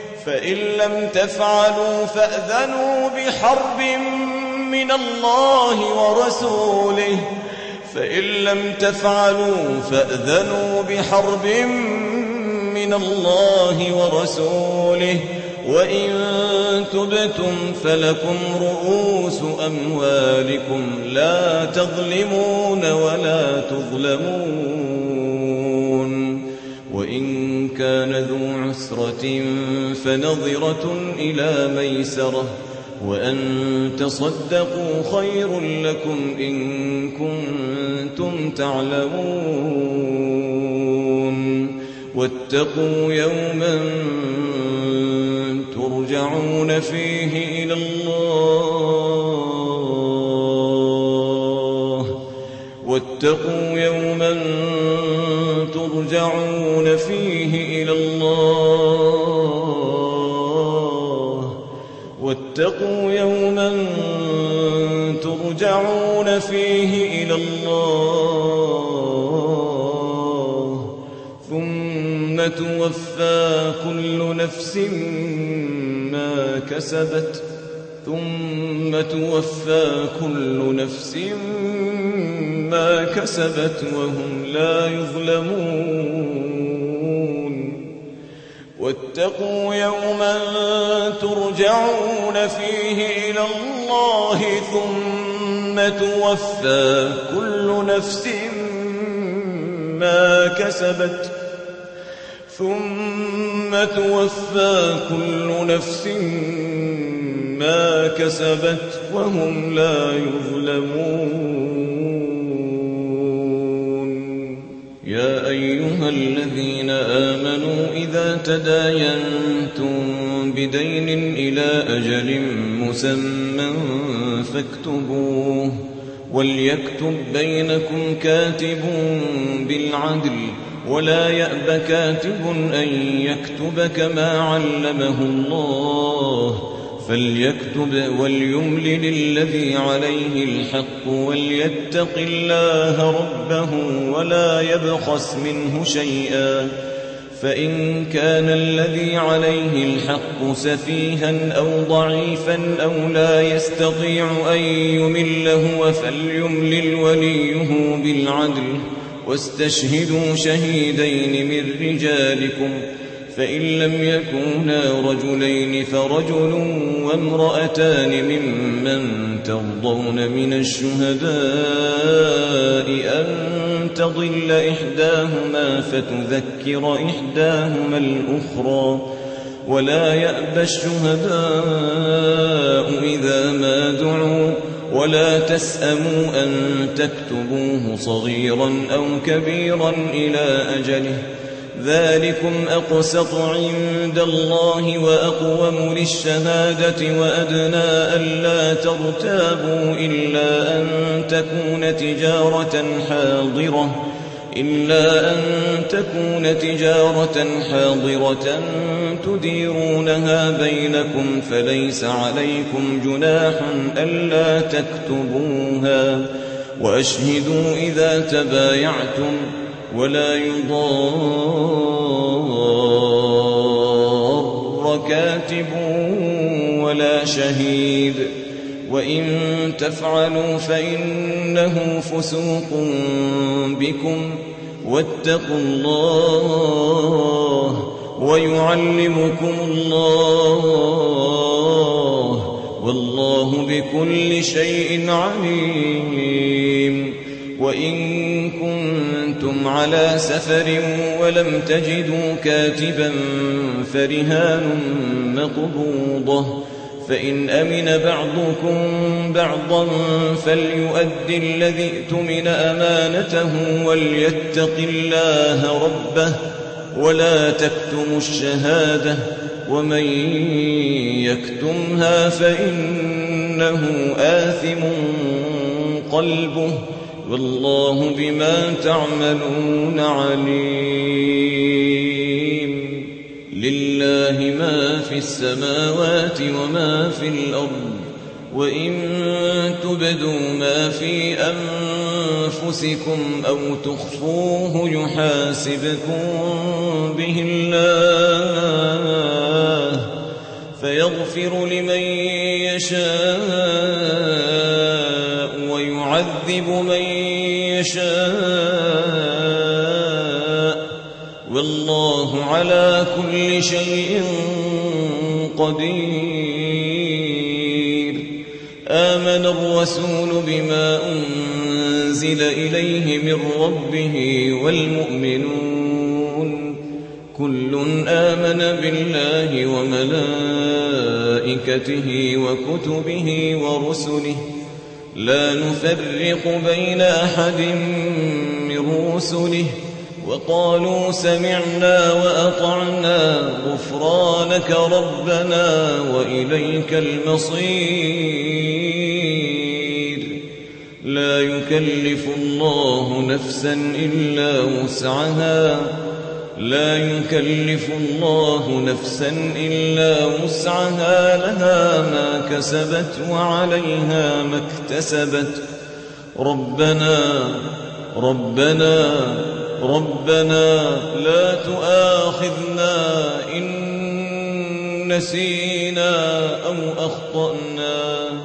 وإن تبتم فلكم رؤوس أموالكم لا تظلمون ولا تظلمون وإن كان ذو عسرة فنظرة إلى ميسرة وأن تصدقوا خير لكم إن كنتم تعلمون واتقوا يوما ترجعون فيه إلى الله واتقوا يوما ترجعون فيه إلى الله واتقوا يوما ترجعون فيه إلى الله ثم توفى كل نفس ما كسبت وهم لا يظلمون واتقوا يوما ترجعون فيه إلى الله ثم توفى كل نفس ما كسبت وهم لا يظلمون يا أيها الذين آمنوا إذا تداينتم بدين إلى أجل مسمى فاكتبوه وليكتب بينكم كاتب بالعدل ولا يأب كاتب أن يكتب كما علمه الله فليكتب وليملل الذي عليه الحق وليتق الله ربه ولا يبخس منه شيئا فإن كان الذي عليه الحق سفيها أو ضعيفا أو لا يستطيع أن يمل هو فليملل وليه بالعدل واستشهدوا شهيدين من رجالكم فإن لم يكونا رجلين فرجل وامرأتان ممن ترضون من الشهداء أن تضل إحداهما فتذكر إحداهما الأخرى ولا يأبى الشهداء إذا ما دعوا ولا تسأموا أن تكتبوه صغيرا أو كبيرا إلى أجله ذلكم أقسط عند الله وأقوم للشهادة وأدنى ألا ترتابوا إلا أن تكون تجارة حاضرة تديرونها بينكم فليس عليكم جناح ألا تكتبوها وأشهدوا إذا تبايعتم ولا يضار كاتب ولا شهيد وإن تفعلوا فإنه فسوق بكم واتقوا الله ويعلمكم الله والله بكل شيء عليم وإن كنتم على سفر ولم تجدوا كاتبا فرهان مقبوضة فإن أمن بعضكم بعضا فليؤدي الذي اؤتمن أمانته وليتق الله ربه ولا تكتموا الشهادة ومن يكتمها فإنه آثم قلبه والله بما تعملون عليم لله ما في السماوات وما في الأرض وإن تبدوا ما في أنفسكم أو تخفوه يحاسبكم به الله فيغفر لمن يشاء ويعذب من يشاء والله على كل شيء قدير آمن الرسول بما أنزل إليه من ربه والمؤمنون كل آمن بالله وملائكته وكتبه ورسله لا نفرق بين أحد من رسله وقالوا سمعنا وأطعنا غفرانك ربنا وإليك المصير لا يكلف الله نفسا إلا وسعها لها ما كسبت وعليها ما اكتسبت ربنا لا تؤاخذنا إن نسينا أو أخطأنا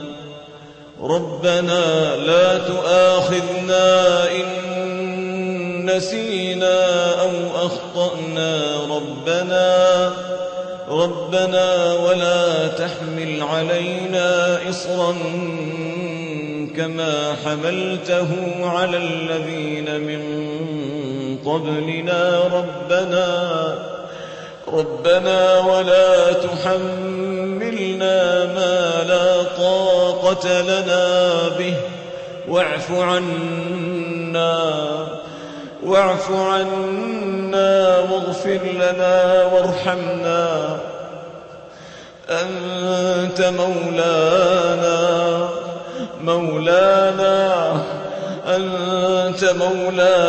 ربنا لا تؤاخذنا إن نسينا أو أخطأنا ربنا ولا تحمل علينا إصرا كما حملته على الذين من قبلنا ربنا ولا تحملنا ما لا طاقة لنا به واعف عنا واغفر لنا وارحمنا أنت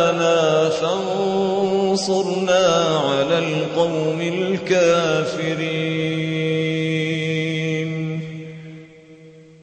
مولانا فانصرنا على القوم الكافرين